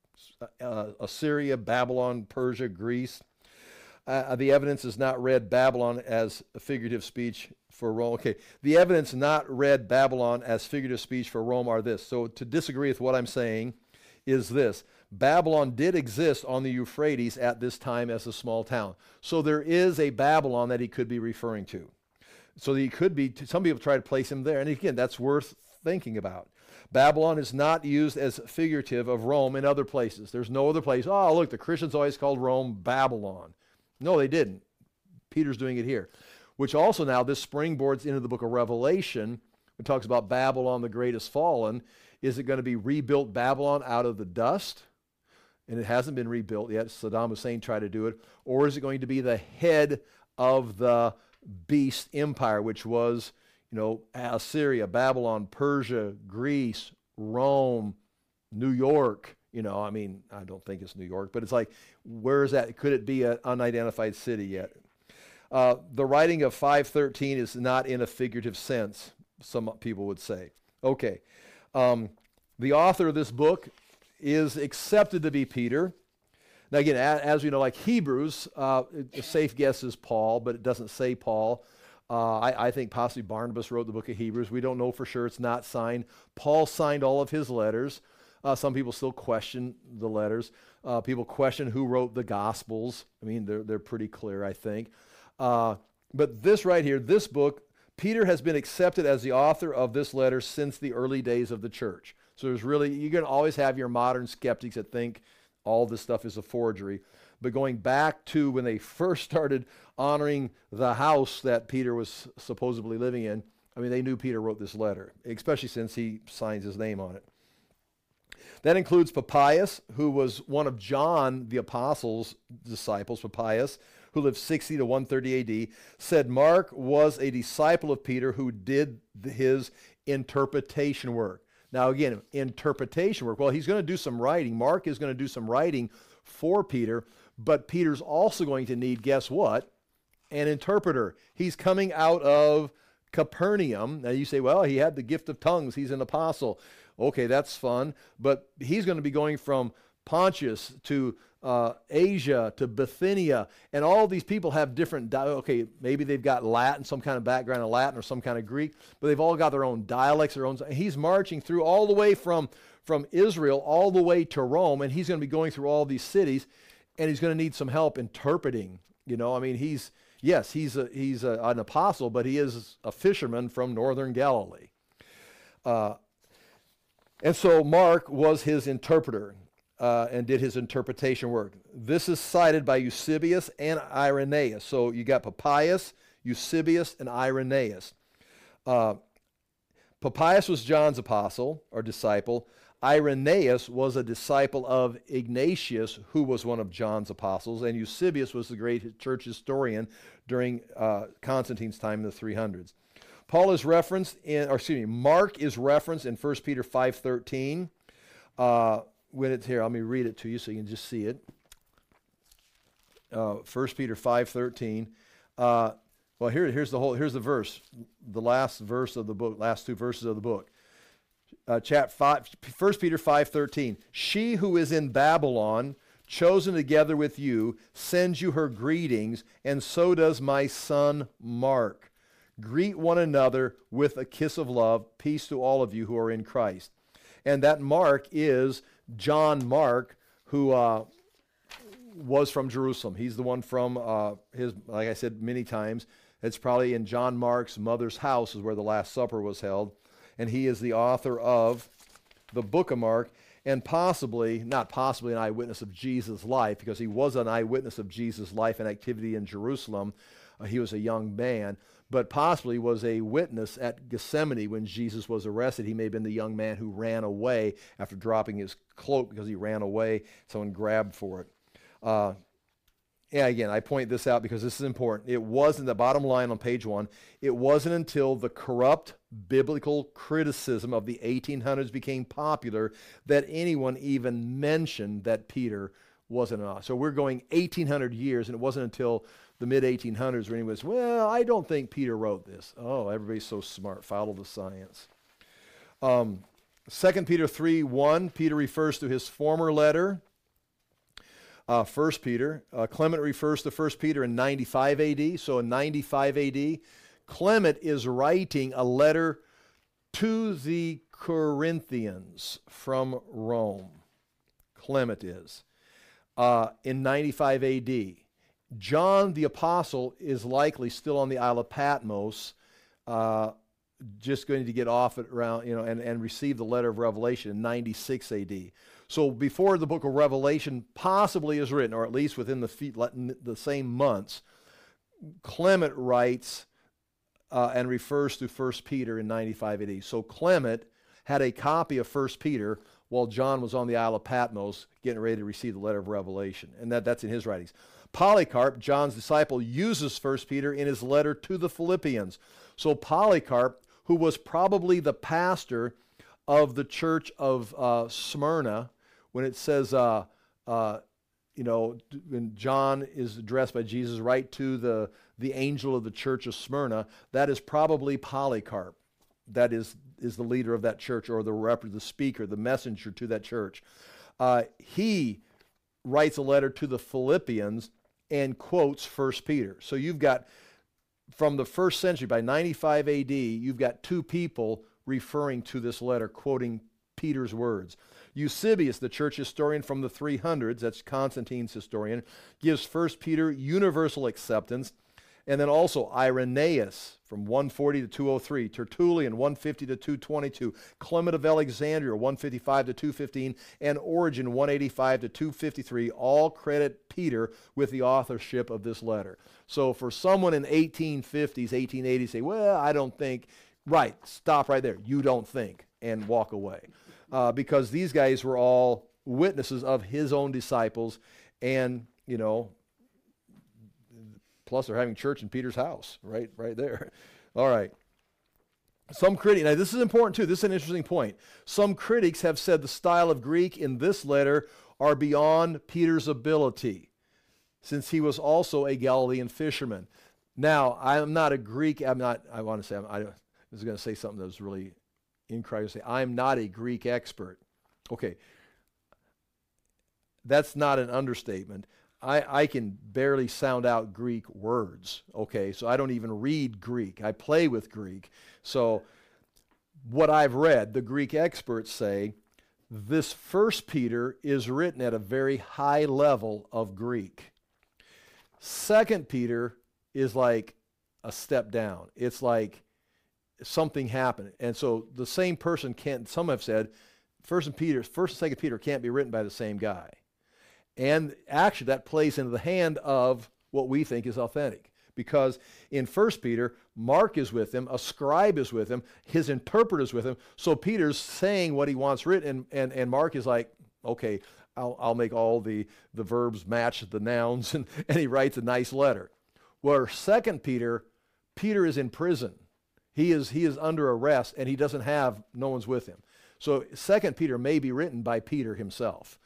[SPEAKER 1] Assyria, Babylon, Persia, Greece. The evidence is not read Babylon as a figurative speech for Rome. Okay, the evidence not read Babylon as figurative speech for Rome are this. So to disagree with what I'm saying is this. Babylon did exist on the Euphrates at this time as a small town. So there is a Babylon that he could be referring to. So he could be, some people try to place him there. And again, that's worth thinking about. Babylon is not used as figurative of Rome in other places. There's no other place. Oh, look, the Christians always called Rome Babylon. No, they didn't. Peter's doing it here. Which also now, this springboards into the book of Revelation. It talks about Babylon the Great has fallen. Is it going to be rebuilt Babylon out of the dust? And it hasn't been rebuilt yet. Saddam Hussein tried to do it. Or is it going to be the head of the beast empire, which was, Assyria, Babylon, Persia, Greece, Rome, New York. I don't think it's New York, but it's like, where is that? Could it be an unidentified city yet? The writing of 5:13 is not in a figurative sense, some people would say. Okay. The author of this book is accepted to be Peter. Now again, as we know, like Hebrews, a safe guess is Paul, but it doesn't say Paul. I think possibly Barnabas wrote the book of Hebrews. We don't know for sure. It's not signed. Paul signed all of his letters. Some people still question the letters. People question who wrote the Gospels. They're pretty clear, I think. But this right here, this book, Peter has been accepted as the author of this letter since the early days of the church. So you're going to always have your modern skeptics that think all this stuff is a forgery. But going back to when they first started honoring the house that Peter was supposedly living in, I mean, they knew Peter wrote this letter, especially since he signs his name on it. That includes Papias, who was one of John the Apostle's disciples. Papias, who lived 60 to 130 AD, said Mark was a disciple of Peter who did his interpretation work. Now again, interpretation work. Well, he's going to do some writing. Mark is going to do some writing for Peter, but Peter's also going to need, guess what? An interpreter. He's coming out of Capernaum. Now you say, well, he had the gift of tongues. He's an apostle. Okay, that's fun. But he's going to be going from Pontus to Asia to Bithynia, and all these people have different, okay, maybe they've got Latin, some kind of background in Latin or some kind of Greek, but they've all got their own dialects, their own. He's marching through all the way from Israel all the way to Rome, and he's going to be going through all these cities, and he's going to need some help interpreting. You know, I mean, he's an apostle, but he is a fisherman from northern Galilee. And so Mark was his interpreter and did his interpretation work. This is cited by Eusebius and Irenaeus. So you got Papias, Eusebius, and Irenaeus. Papias was John's apostle or disciple. Irenaeus was a disciple of Ignatius, who was one of John's apostles, and Eusebius was the great church historian during Constantine's time in the 300s. Mark is referenced in 1 Peter 5:13. When it's here, let me read it to you so you can just see it. 1 Peter 5:13. Well, here's the verse, the last verse of the book, last two verses of the book. 1 Peter 5:13. She who is in Babylon, chosen together with you, sends you her greetings, and so does my son Mark. Greet one another with a kiss of love. Peace to all of you who are in Christ. And that Mark is John Mark, who was from Jerusalem. He's the one from like I said many times, it's probably in John Mark's mother's house is where the Last Supper was held. And he is the author of the book of Mark, and not possibly an eyewitness of Jesus' life, because he was an eyewitness of Jesus' life and activity in Jerusalem. He was a young man, but possibly was a witness at Gethsemane when Jesus was arrested. He may have been the young man who ran away after dropping his cloak because he ran away. Someone grabbed for it. Again, I point this out because this is important. It wasn't, the bottom line on page 1, it wasn't until the corrupt biblical criticism of the 1800s became popular that anyone even mentioned that Peter wasn't an author. So we're going 1800 years, and it wasn't until the mid-1800s when he was, well, I don't think Peter wrote this. Oh, everybody's so smart. Follow the science. 2 Peter 3:1, Peter refers to his former letter. 1 Peter. Clement refers to 1 Peter in 95 AD. So in 95 AD, Clement is writing a letter to the Corinthians from Rome. Clement is. In 95 AD. John the Apostle is likely still on the Isle of Patmos, just going to get off it around, and receive the letter of Revelation in 96 AD. So before the book of Revelation possibly is written, or at least within the same months, Clement writes and refers to 1 Peter in 95 AD. So Clement had a copy of 1 Peter while John was on the Isle of Patmos getting ready to receive the letter of Revelation. And that's in his writings. Polycarp, John's disciple, uses 1 Peter in his letter to the Philippians. So Polycarp, who was probably the pastor of the church of Smyrna, when it says, when John is addressed by Jesus, right to the angel of the church of Smyrna, that is probably Polycarp. That is the leader of that church, or the speaker, the messenger to that church. He writes a letter to the Philippians and quotes 1 Peter. So you've got, from the first century, by 95 AD, you've got two people referring to this letter, quoting Peter's words. Eusebius, the church historian from the 300s, that's Constantine's historian, gives 1 Peter universal acceptance, And then also Irenaeus from 140 to 203, Tertullian 150 to 222, Clement of Alexandria 155 to 215, and Origen 185 to 253 all credit Peter with the authorship of this letter. So for someone in 1850s, 1880s say, well, I don't think, right, stop right there. You don't think, and walk away. Because these guys were all witnesses of his own disciples, and, you know, plus they're having church in Peter's house, right there. All right. Some critics, now this is important too, this is an interesting point. Some critics have said the style of Greek in this letter are beyond Peter's ability, since he was also a Galilean fisherman. Now, I'm not a Greek, I was going to say something that was really incorrect. I'm not a Greek expert. Okay. That's not an understatement. I can barely sound out Greek words, okay? So I don't even read Greek. I play with Greek. So what I've read, the Greek experts say, this First Peter is written at a very high level of Greek. Second Peter is like a step down. It's like something happened. And so the same person can't, some have said, First and Second Peter can't be written by the same guy. And actually, that plays into the hand of what we think is authentic. Because in 1 Peter, Mark is with him, a scribe is with him, his interpreter is with him. So Peter's saying what he wants written, and Mark is like, okay, I'll make all the verbs match the nouns, and he writes a nice letter. Where 2 Peter is in prison. He is under arrest, and he doesn't have, no one's with him. So 2 Peter may be written by Peter himself.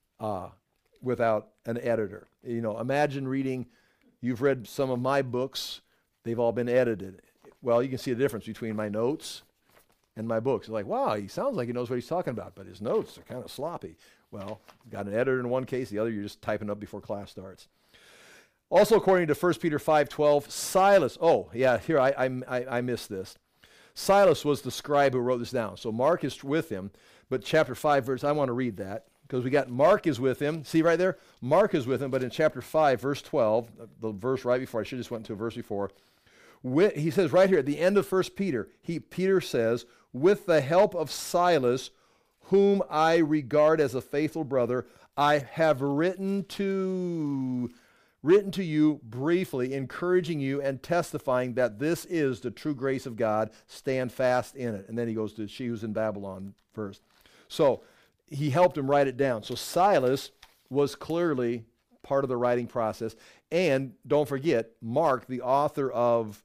[SPEAKER 1] Without an editor. You know, imagine reading, you've read some of my books, they've all been edited. Well, you can see the difference between my notes and my books. You're like, wow, he sounds like he knows what he's talking about, but his notes are kind of sloppy. Well, got an editor in one case, the other you're just typing up before class starts. Also, according to 1 Peter 5:12, Silas, oh, yeah, here, I missed this. Silas was the scribe who wrote this down. So Mark is with him, but chapter 5, verse, I want to read that. Because we got Mark is with him. See right there? Mark is with him, but in chapter 5, verse 12, the verse right before, I should have just went to a verse before, he says right here at the end of 1 Peter, Peter says, with the help of Silas, whom I regard as a faithful brother, I have written to you briefly, encouraging you and testifying that this is the true grace of God. Stand fast in it. And then he goes to she who's in Babylon first. So, he helped him write it down. So Silas was clearly part of the writing process. And don't forget, Mark, the author of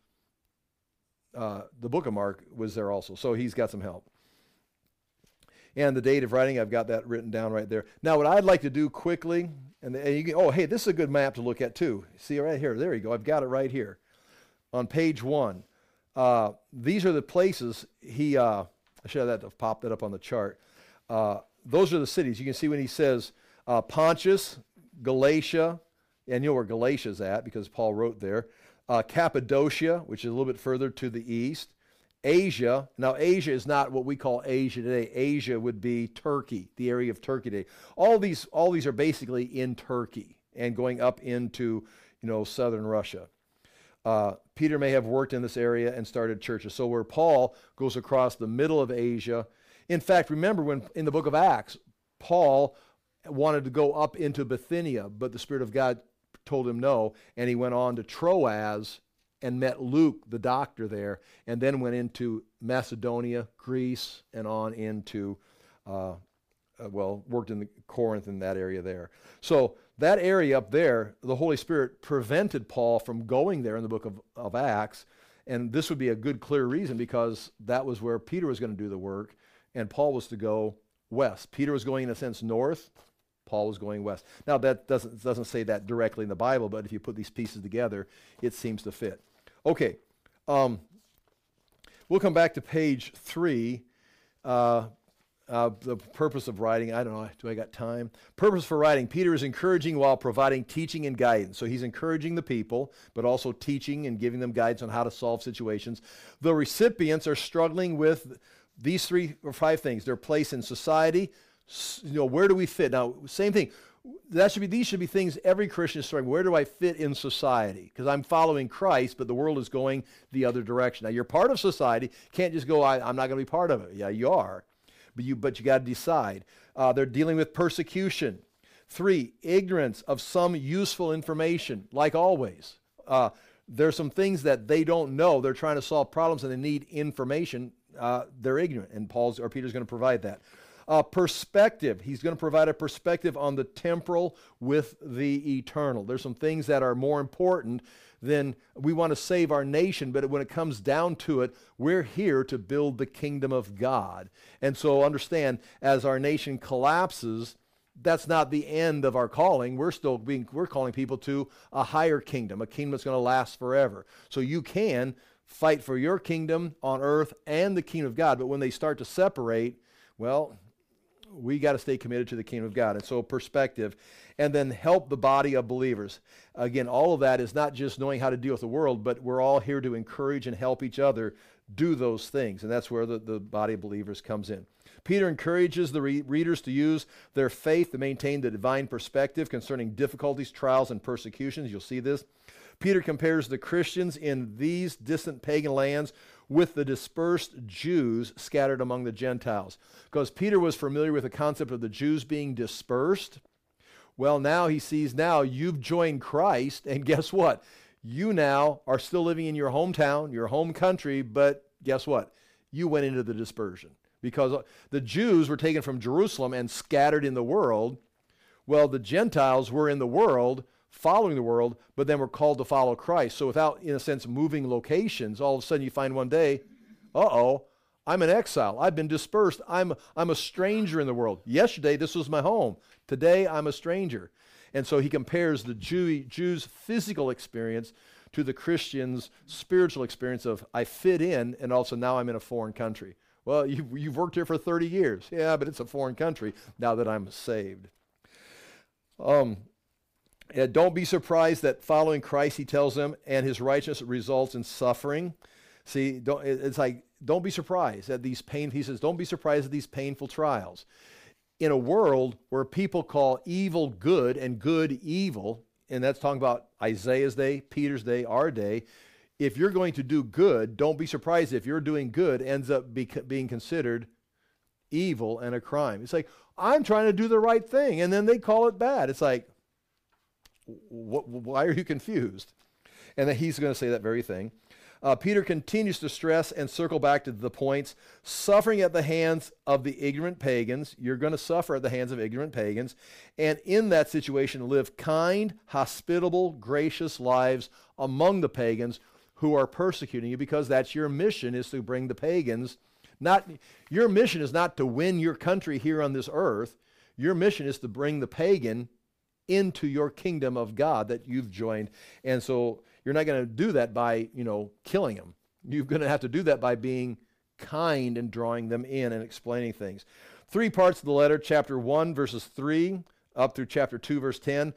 [SPEAKER 1] the book of Mark, was there also. So he's got some help. And the date of writing, I've got that written down right there. Now, what I'd like to do quickly, hey, this is a good map to look at too. See right here, there you go. I've got it right here on page 1. These are the places I should have popped that up on the chart. Those are the cities. You can see when he says Pontus, Galatia, and you know where Galatia's at because Paul wrote there. Cappadocia, which is a little bit further to the east. Asia. Now, Asia is not what we call Asia today. Asia would be Turkey, the area of Turkey today. All these are basically in Turkey and going up into, southern Russia. Peter may have worked in this area and started churches. So where Paul goes across the middle of Asia. In fact, remember when in the book of Acts, Paul wanted to go up into Bithynia, but the Spirit of God told him no, and he went on to Troas and met Luke, the doctor there, and then went into Macedonia, Greece, and on into, worked in Corinth in that area there. So that area up there, the Holy Spirit prevented Paul from going there in the book of Acts, and this would be a good, clear reason because that was where Peter was going to do the work, and Paul was to go west. Peter was going, in a sense, north. Paul was going west. Now, that doesn't say that directly in the Bible, but if you put these pieces together, it seems to fit. Okay. We'll come back to page 3. The purpose of writing, I don't know, do I got time? Purpose for writing. Peter is encouraging while providing teaching and guidance. So he's encouraging the people, but also teaching and giving them guidance on how to solve situations. The recipients are struggling with these 3 or 5 things. Their place in society, where do we fit? Now, same thing. These should be things every Christian is struggling. Where do I fit in society? Because I'm following Christ, but the world is going the other direction. Now, you're part of society. Can't just go, I'm not going to be part of it. Yeah, you are. But you got to decide. They're dealing with persecution. 3, ignorance of some useful information, like always. There's some things that they don't know. They're trying to solve problems and they need information. They're ignorant, and Peter's going to provide that. Perspective. He's going to provide a perspective on the temporal with the eternal. There's some things that are more important than we want to save our nation, but when it comes down to it, we're here to build the kingdom of God. And so understand, as our nation collapses, that's not the end of our calling. We're calling people to a higher kingdom, a kingdom that's going to last forever. So you can fight for your kingdom on earth and the kingdom of God, but when they start to separate, well, we got to stay committed to the kingdom of God. And so perspective, and then help the body of believers. Again, all of that is not just knowing how to deal with the world, but we're all here to encourage and help each other do those things. And that's where the body of believers comes in. Peter encourages the readers to use their faith to maintain the divine perspective concerning difficulties, trials, and persecutions. You'll see this. Peter compares the Christians in these distant pagan lands with the dispersed Jews scattered among the Gentiles. Because Peter was familiar with the concept of the Jews being dispersed. Well, now he sees you've joined Christ, and guess what? You now are still living in your hometown, your home country, but guess what? You went into the dispersion. Because the Jews were taken from Jerusalem and scattered in the world. Well, the Gentiles were in the world, following the world, but then were called to follow Christ. So without, in a sense, moving locations, all of a sudden you find one day, I'm an exile. I've been dispersed. I'm a stranger in the world. Yesterday, this was my home. Today, I'm a stranger. And so he compares the Jews' physical experience to the Christians' spiritual experience of, I fit in, and also now I'm in a foreign country. Well, you've worked here for 30 years. Yeah, but it's a foreign country now that I'm saved. Don't be surprised that following Christ, he tells them, and his righteousness results in suffering. See, don't be surprised at these he says, don't be surprised at these painful trials. In a world where people call evil good and good evil, and that's talking about Isaiah's day, Peter's day, our day, if you're going to do good, don't be surprised if you're doing good ends up being considered evil and a crime. It's like, I'm trying to do the right thing, and then they call it bad. It's like, why are you confused? And then he's going to say that very thing. Peter continues to stress and circle back to the points. Suffering at the hands of the ignorant pagans. You're going to suffer at the hands of ignorant pagans. And in that situation, live kind, hospitable, gracious lives among the pagans who are persecuting you, because that's your mission, is to bring the pagans. Your mission is not to win your country here on this earth. Your mission is to bring the pagan into your kingdom of God that you've joined. And so you're not going to do that by, killing them. You're going to have to do that by being kind and drawing them in and explaining things. 3 parts of the letter, chapter 1, verses 3 up through chapter 2, verse 10,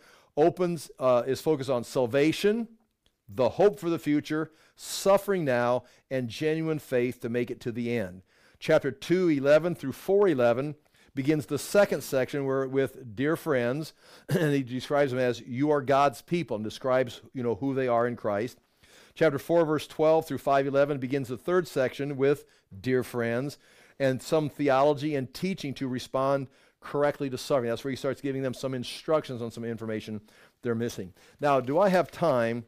[SPEAKER 1] is focused on salvation, the hope for the future, suffering now, and genuine faith to make it to the end. Chapter 2:11 through 4:11 begins the second section with dear friends, and he describes them as you are God's people, and describes who they are in Christ. Chapter 4, verse 12 through 5:11 begins the third section with dear friends, and some theology and teaching to respond correctly to suffering. That's where he starts giving them some instructions on some information they're missing. Now, do I have time?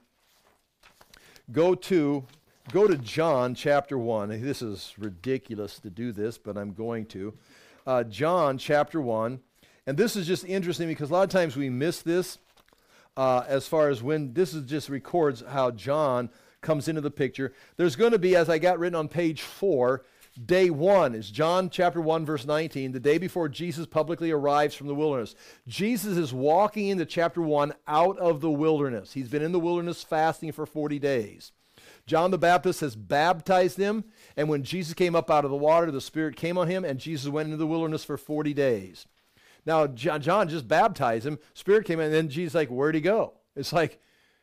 [SPEAKER 1] Go to John chapter 1. This is ridiculous to do this, but I'm going to. John chapter 1. And this is just interesting because a lot of times we miss this as far as when this just records how John comes into the picture. There's going to be, as I got written on page 4, day 1 is John chapter 1, verse 19, the day before Jesus publicly arrives from the wilderness. Jesus is walking into chapter 1 out of the wilderness. He's been in the wilderness fasting for 40 days. John the Baptist has baptized him, and when Jesus came up out of the water, the Spirit came on him, and Jesus went into the wilderness for 40 days. Now, John just baptized him, Spirit came in, and then Jesus like, where'd he go? It's like,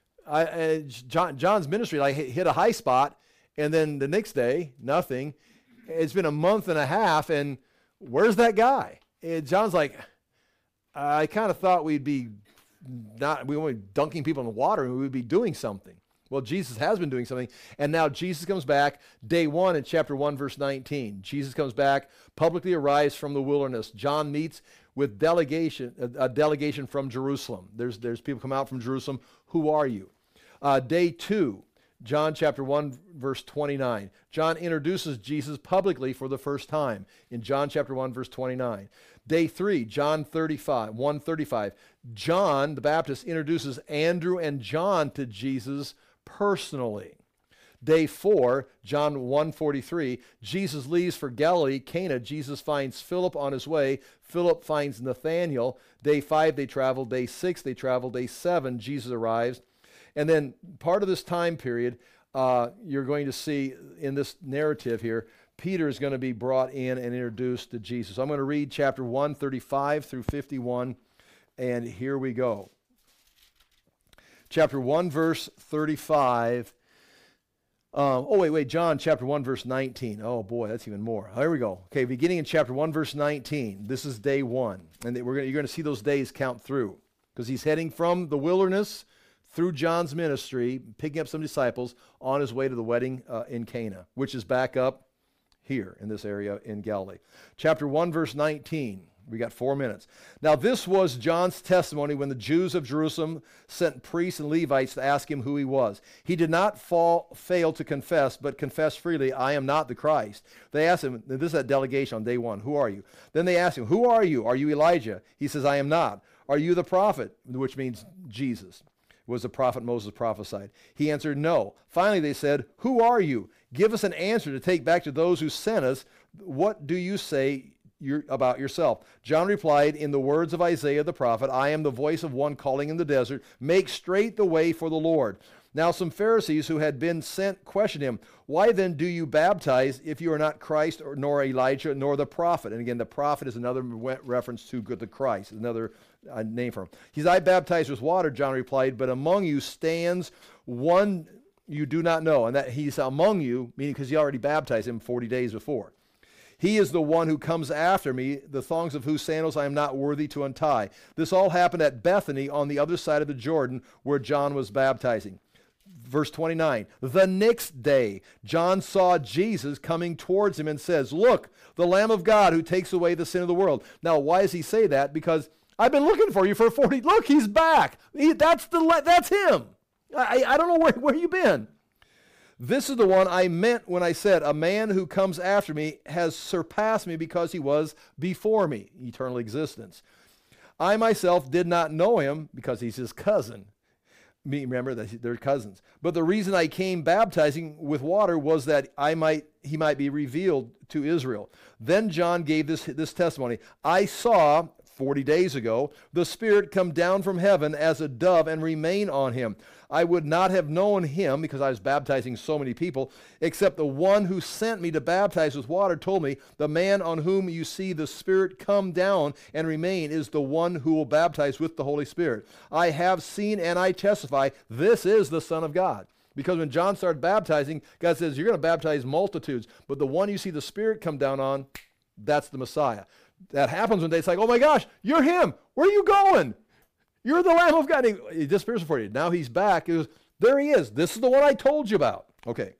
[SPEAKER 1] John's ministry hit a high spot, and then the next day, nothing. It's been a month and a half, and where's that guy? And John's like, I kind of thought we won't be dunking people in water, and we would be doing something. Well, Jesus has been doing something, and now Jesus comes back, day 1 in chapter 1, verse 19. Jesus comes back, publicly arrives from the wilderness. John meets with a delegation from Jerusalem. There's people come out from Jerusalem. Who are you? Day 2, John chapter 1, verse 29. John introduces Jesus publicly for the first time in John chapter 1, verse 29. Day 3, John 1:35. John the Baptist introduces Andrew and John to Jesus personally. Day 4, John 1:43, Jesus leaves for Galilee, Cana. Jesus finds Philip on his way. Philip finds Nathanael. Day 5, they travel. Day 6, they travel. Day 7, Jesus arrives. And then part of this time period, you're going to see in this narrative here, Peter is going to be brought in and introduced to Jesus. So I'm going to read chapter 1, 35 through 51, and here we go. Chapter 1, verse 35. John chapter 1, verse 19. Oh boy, that's even more. Here we go. Okay, beginning in chapter 1, verse 19. This is day 1. And you're going to see those days count through, because he's heading from the wilderness through John's ministry, picking up some disciples on his way to the wedding in Cana, which is back up here in this area in Galilee. Chapter 1, verse 19. We got 4 minutes. Now this was John's testimony when the Jews of Jerusalem sent priests and Levites to ask him who he was. He did not fail to confess, but confessed freely, I am not the Christ. They asked him, this is that delegation on day 1, who are you? Then they asked him, who are you? Are you Elijah? He says, I am not. Are you the prophet? Which means Jesus. Was the prophet Moses prophesied? He answered, no. Finally they said, who are you? Give us an answer to take back to those who sent us. What do you say about yourself? John replied, in the words of Isaiah the prophet, I am the voice of one calling in the desert, make straight the way for the Lord. Now some Pharisees who had been sent questioned him, why then do you baptize if you are not Christ, nor Elijah, nor the prophet? And again, the prophet is another reference to the Christ, another name for him. He said, I baptize with water, John replied, but among you stands one you do not know. And that he's among you, meaning because he already baptized him 40 days before. He is the one who comes after me, the thongs of whose sandals I am not worthy to untie. This all happened at Bethany on the other side of the Jordan where John was baptizing. Verse 29, the next day, John saw Jesus coming towards him and says, look, the Lamb of God who takes away the sin of the world. Now, why does he say that? Because I've been looking for you for 40, look, he's back. That's him. I don't know where you've been. This is the one I meant when I said, a man who comes after me has surpassed me because he was before me, eternal existence. I myself did not know him because he's his cousin. Remember that they're cousins. But the reason I came baptizing with water was that he might be revealed to Israel. Then John gave this testimony. I saw 40 days ago the Spirit come down from heaven as a dove and remain on him. I would not have known him, because I was baptizing so many people, except the one who sent me to baptize with water told me, the man on whom you see the Spirit come down and remain is the one who will baptize with the Holy Spirit. I have seen and I testify, this is the Son of God. Because when John started baptizing, God says, you're going to baptize multitudes, but the one you see the Spirit come down on, that's the Messiah. That happens when it's like, oh my gosh, you're him. Where are you going? You're the Lamb of God. He disappears for you. Now he's back. There he is. This is the one I told you about. Okay.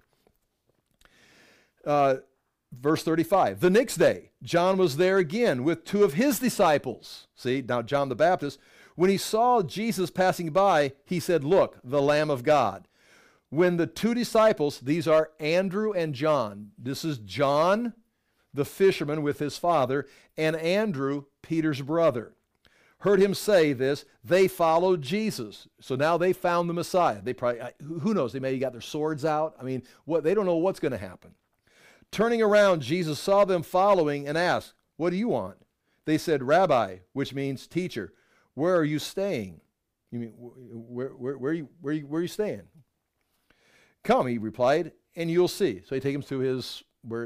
[SPEAKER 1] Verse 35. The next day, John was there again with 2 of his disciples. See, now John the Baptist. When he saw Jesus passing by, he said, look, the Lamb of God. When the 2 disciples, these are Andrew and John. This is John, the fisherman with his father, and Andrew, Peter's brother, heard him say this, they followed Jesus. So now they found the Messiah. They probably, who knows, they maybe got their swords out. I mean, they don't know what's going to happen. Turning around, Jesus saw them following and asked, what do you want? They said, Rabbi, which means teacher, where are you staying? You mean, where are you staying? Come, he replied, and you'll see. So he takes him to his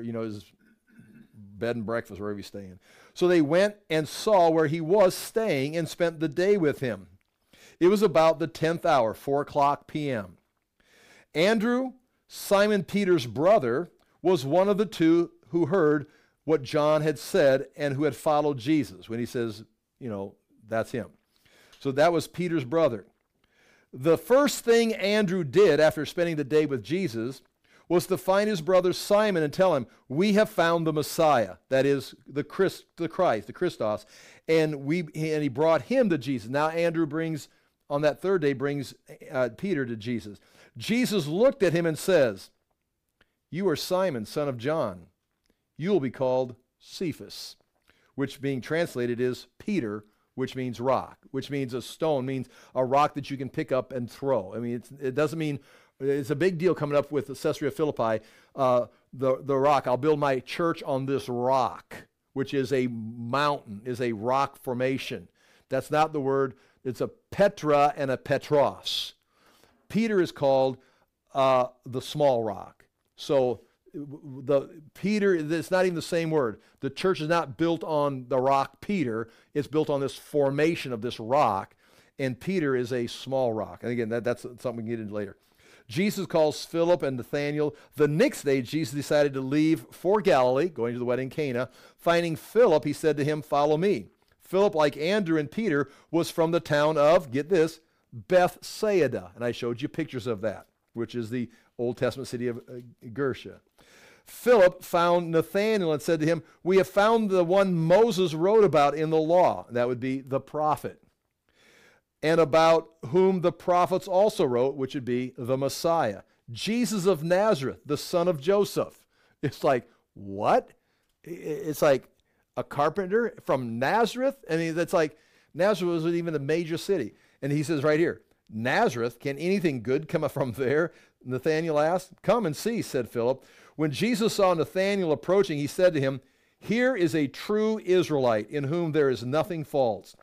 [SPEAKER 1] bed and breakfast, wherever he's staying. So they went and saw where he was staying and spent the day with him. It was about the 10th hour, 4:00 p.m. Andrew, Simon Peter's brother, was one of the 2 who heard what John had said and who had followed Jesus. When he says, That's him. So that was Peter's brother. The first thing Andrew did after spending the day with Jesus was to find his brother Simon and tell him, we have found the Messiah, that is the Christ, the Christos, and he brought him to Jesus. Now Andrew on that third day, brings Peter to Jesus. Jesus looked at him and says, you are Simon, son of John. You will be called Cephas, which being translated is Peter, which means rock, which means a stone, means a rock that you can pick up and throw. I mean, it doesn't mean, it's a big deal coming up with Caesarea Philippi, the rock. I'll build my church on this rock, which is a mountain, is a rock formation. That's not the word. It's a Petra and a Petros. Peter is called the small rock. So Peter, it's not even the same word. The church is not built on the rock Peter. It's built on this formation of this rock, and Peter is a small rock. And again, that's something we can get into later. Jesus calls Philip and Nathanael. The next day, Jesus decided to leave for Galilee, going to the wedding in Cana. Finding Philip, he said to him, follow me. Philip, like Andrew and Peter, was from the town of, get this, Bethsaida. And I showed you pictures of that, which is the Old Testament city of Gersha. Philip found Nathanael and said to him, we have found the one Moses wrote about in the law. That would be the prophet. And about whom the prophets also wrote, which would be the Messiah. Jesus of Nazareth, the son of Joseph. It's like, what? It's like a carpenter from Nazareth? I mean, that's like, Nazareth wasn't even a major city. And he says right here, Nazareth, can anything good come from there? Nathanael asked. Come and see, said Philip. When Jesus saw Nathanael approaching, he said to him, here is a true Israelite in whom there is nothing false.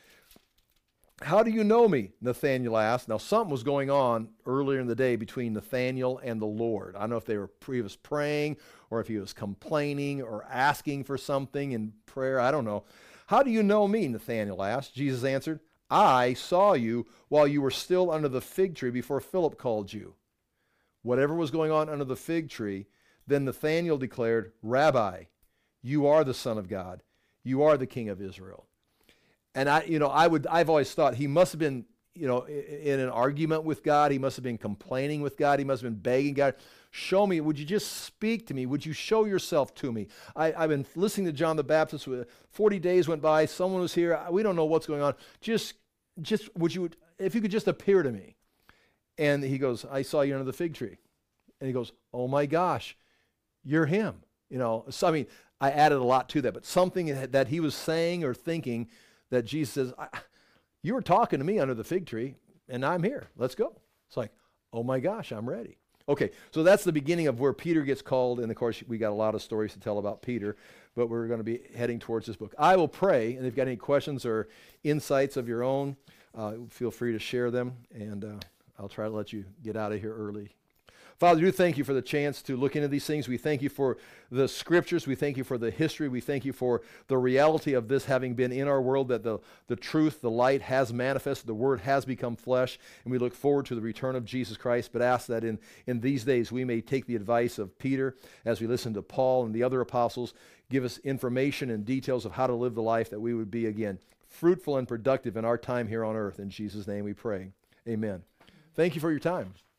[SPEAKER 1] How do you know me? Nathanael asked. Now, something was going on earlier in the day between Nathanael and the Lord. I don't know if he was praying or if he was complaining or asking for something in prayer. I don't know. How do you know me? Nathanael asked. Jesus answered, I saw you while you were still under the fig tree before Philip called you. Whatever was going on under the fig tree, then Nathanael declared, Rabbi, you are the Son of God. You are the King of Israel. And I've always thought he must have been, in an argument with God. He must have been complaining with God. He must have been begging God, show me. Would you just speak to me? Would you show yourself to me? I've been listening to John the Baptist. 40 days went by. Someone was here. We don't know what's going on. Just would you, if you could just appear to me. And he goes, I saw you under the fig tree. And he goes, oh my gosh, you're him. So I mean, I added a lot to that, but something that he was saying or thinking that Jesus says, you were talking to me under the fig tree, and I'm here. Let's go. It's like, oh my gosh, I'm ready. Okay, so that's the beginning of where Peter gets called, and of course, we got a lot of stories to tell about Peter, but we're going to be heading towards this book. I will pray, and if you've got any questions or insights of your own, feel free to share them, and I'll try to let you get out of here early. Father, we do thank you for the chance to look into these things. We thank you for the scriptures. We thank you for the history. We thank you for the reality of this having been in our world, that the truth, the light has manifested, the word has become flesh, and we look forward to the return of Jesus Christ, but ask that in these days we may take the advice of Peter as we listen to Paul and the other apostles, give us information and details of how to live the life that we would be, again, fruitful and productive in our time here on earth. In Jesus' name we pray. Amen. Thank you for your time.